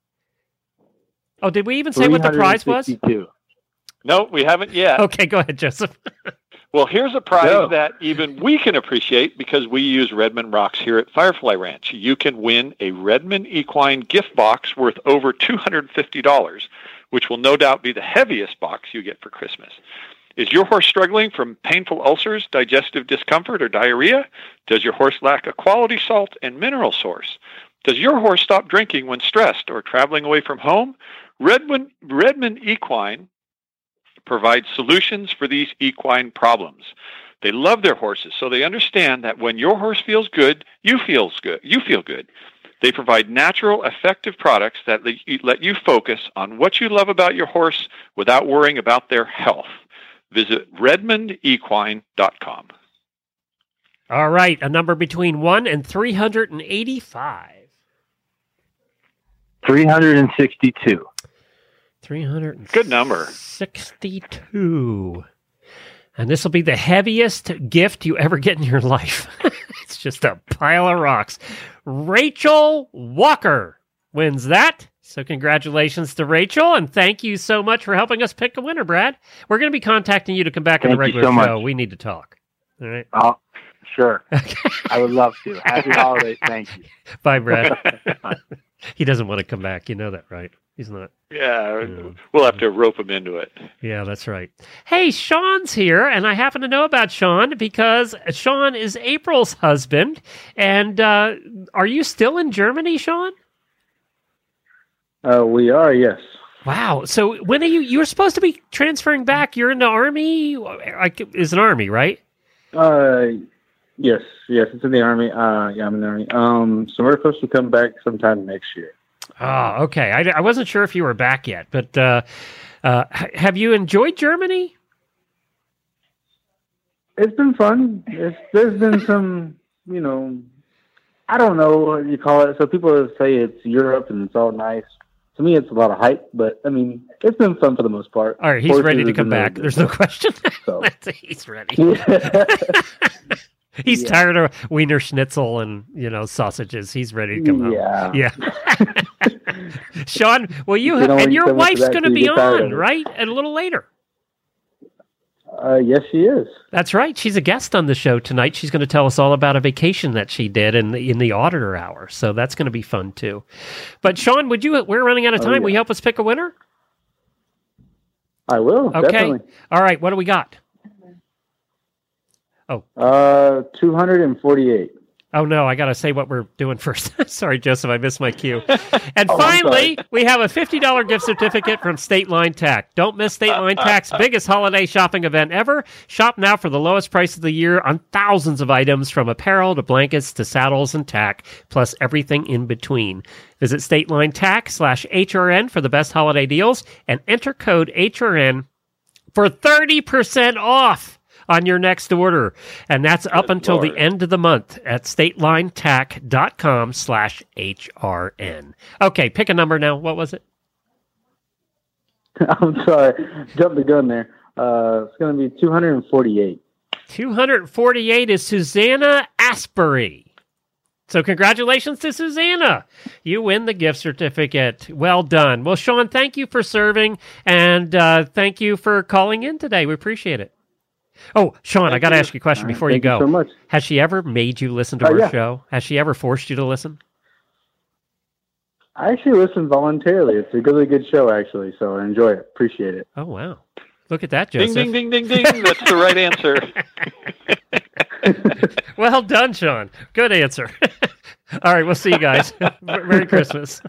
Oh, did we even say what the prize was? three hundred sixty-two. No, we haven't yet. Okay, go ahead, Joseph. Well, here's a prize Go. that even we can appreciate because we use Redmond Rocks here at Firefly Ranch. You can win a Redmond Equine gift box worth over two hundred fifty dollars, which will no doubt be the heaviest box you get for Christmas. Is your horse struggling from painful ulcers, digestive discomfort, or diarrhea? Does your horse lack a quality salt and mineral source? Does your horse stop drinking when stressed or traveling away from home? Redmond, Redmond Equine provides solutions for these equine problems. They love their horses, so they understand that when your horse feels good, you feels good. You feel good. They provide natural, effective products that let you, let you focus on what you love about your horse without worrying about their health. Visit redmond equine dot com. All right, a number between one and three hundred eighty-five. three hundred sixty-two. Three hundred Good number. sixty-two. And this will be the heaviest gift you ever get in your life. It's just a pile of rocks. Rachel Walker wins that. So congratulations to Rachel, and thank you so much for helping us pick a winner, Brad. We're going to be contacting you to come back on the Thank you regular so show. much. We need to talk. All right. Oh, sure. I would love to. Happy holidays. Thank you. Bye, Brad. He doesn't want to come back. You know that, right? He's not. Yeah, we'll have to rope him into it. Yeah, that's right. Hey, Sean's here, and I happen to know about Sean because Sean is April's husband. And uh, are you still in Germany, Sean? Uh, we are, yes. Wow. So when are you? You were supposed to be transferring back. You're in the army. Like, is an army, right? Uh, yes, yes, it's in the Army. Uh, yeah, I'm in the Army. Um, so we're supposed to come back sometime next year. Oh, okay. I, I wasn't sure if you were back yet, but uh, uh, h- have you enjoyed Germany? It's been fun. It's, there's been some, you know, I don't know what you call it. So people say it's Europe and it's all nice. To me, it's a lot of hype, but I mean, it's been fun for the most part. All right, he's Horses ready to have come been really back. good. There's no question. So. He's ready. Yeah. He's Yeah. tired of Wiener Schnitzel and, you know, sausages. He's ready to come Yeah. home. Yeah. Sean, well, you You can only and eat your so much of wife's that going to till you be get tired on, of it. right? And a little later. Uh, yes, she is. That's right. She's a guest on the show tonight. She's going to tell us all about a vacation that she did in the, in the auditor hour. So that's going to be fun too. But Sean, would you? We're running out of Oh, time. yeah. Will you help us pick a winner? I will. Okay. Definitely. All right. What do we got? Uh, two hundred forty-eight. Oh, no, I got to say what we're doing first. Sorry, Joseph, I missed my cue. And Oh, I'm finally, sorry. we have a fifty dollars gift certificate from State Line Tack. Don't miss State Line Tack's biggest holiday shopping event ever. Shop now for the lowest price of the year on thousands of items from apparel to blankets to saddles and tack, plus everything in between. Visit State Line Tack slash H R N for the best holiday deals and enter code H R N for thirty percent off on your next order. And that's up until Lord. the end of the month at statelinetack.com slash HRN. Okay, pick a number now. What was it? I'm sorry. Jumped the gun there. Uh, it's going to be two hundred forty-eight. two hundred forty-eight is Susanna Asbury. So congratulations to Susanna. You win the gift certificate. Well done. Well, Sean, thank you for serving, and uh, thank you for calling in today. We appreciate it. Oh, Sean, I Thank got to you. ask you a question All right, before you thank you go. so much. Has she ever made you listen to Oh, her yeah. show? Has she ever forced you to listen? I actually listen voluntarily. It's a really good show, actually, so I enjoy it. Appreciate it. Oh, wow. Look at that, Ding, Joseph. ding, ding, ding, ding. That's the right answer. Well done, Sean. Good answer. All right, we'll see you guys. Merry Christmas.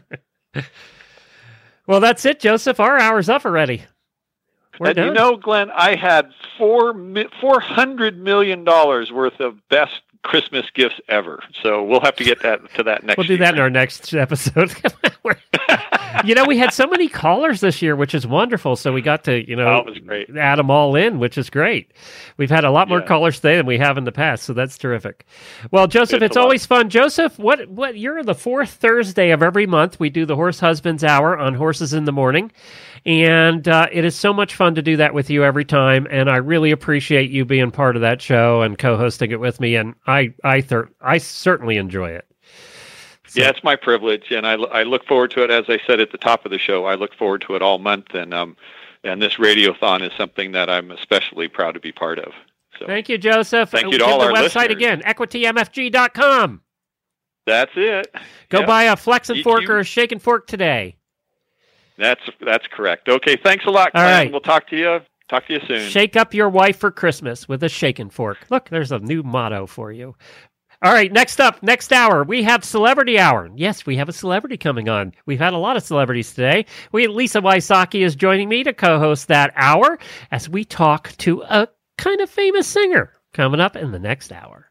Well, that's it, Joseph. Our hour's up already. We're and done. you know, Glenn, I had four mi- four hundred million dollars worth of best Christmas gifts ever. So we'll have to get that to that next. We'll do that in our next episode. You know, we had so many callers this year, which is wonderful. So we got to, you know, Oh, it was great. add them all in, which is great. We've had a lot more Yeah. callers today than we have in the past, so that's terrific. Well, Joseph, It's it's a lot. always fun. Joseph, what what you're the fourth Thursday of every month. We do the Horse Husbands Hour on Horses in the Morning, and uh, it is so much fun to do that with you every time. And I really appreciate you being part of that show and co-hosting it with me. And I I thir- I certainly enjoy it. Yeah, it's my privilege, and I, I look forward to it. As I said at the top of the show, I look forward to it all month, and um, and this radiothon is something that I'm especially proud to be part of. So Thank you, Joseph. Thank Uh, you to give all the our website listeners. again, equity m f g dot com. that's it. Go Yep. buy a Flex and You- Fork you- or a Shake and Fork today. That's that's correct. Okay, thanks a lot, All Glenn. right. We'll talk to you. Talk to you soon. Shake up your wife for Christmas with a Shake and Fork. Look, there's a new motto for you. All right, next up, next hour, we have Celebrity Hour. Yes, we have a celebrity coming on. We've had a lot of celebrities today. We Lisa Wysocki is joining me to co-host that hour as we talk to a kind of famous singer coming up in the next hour.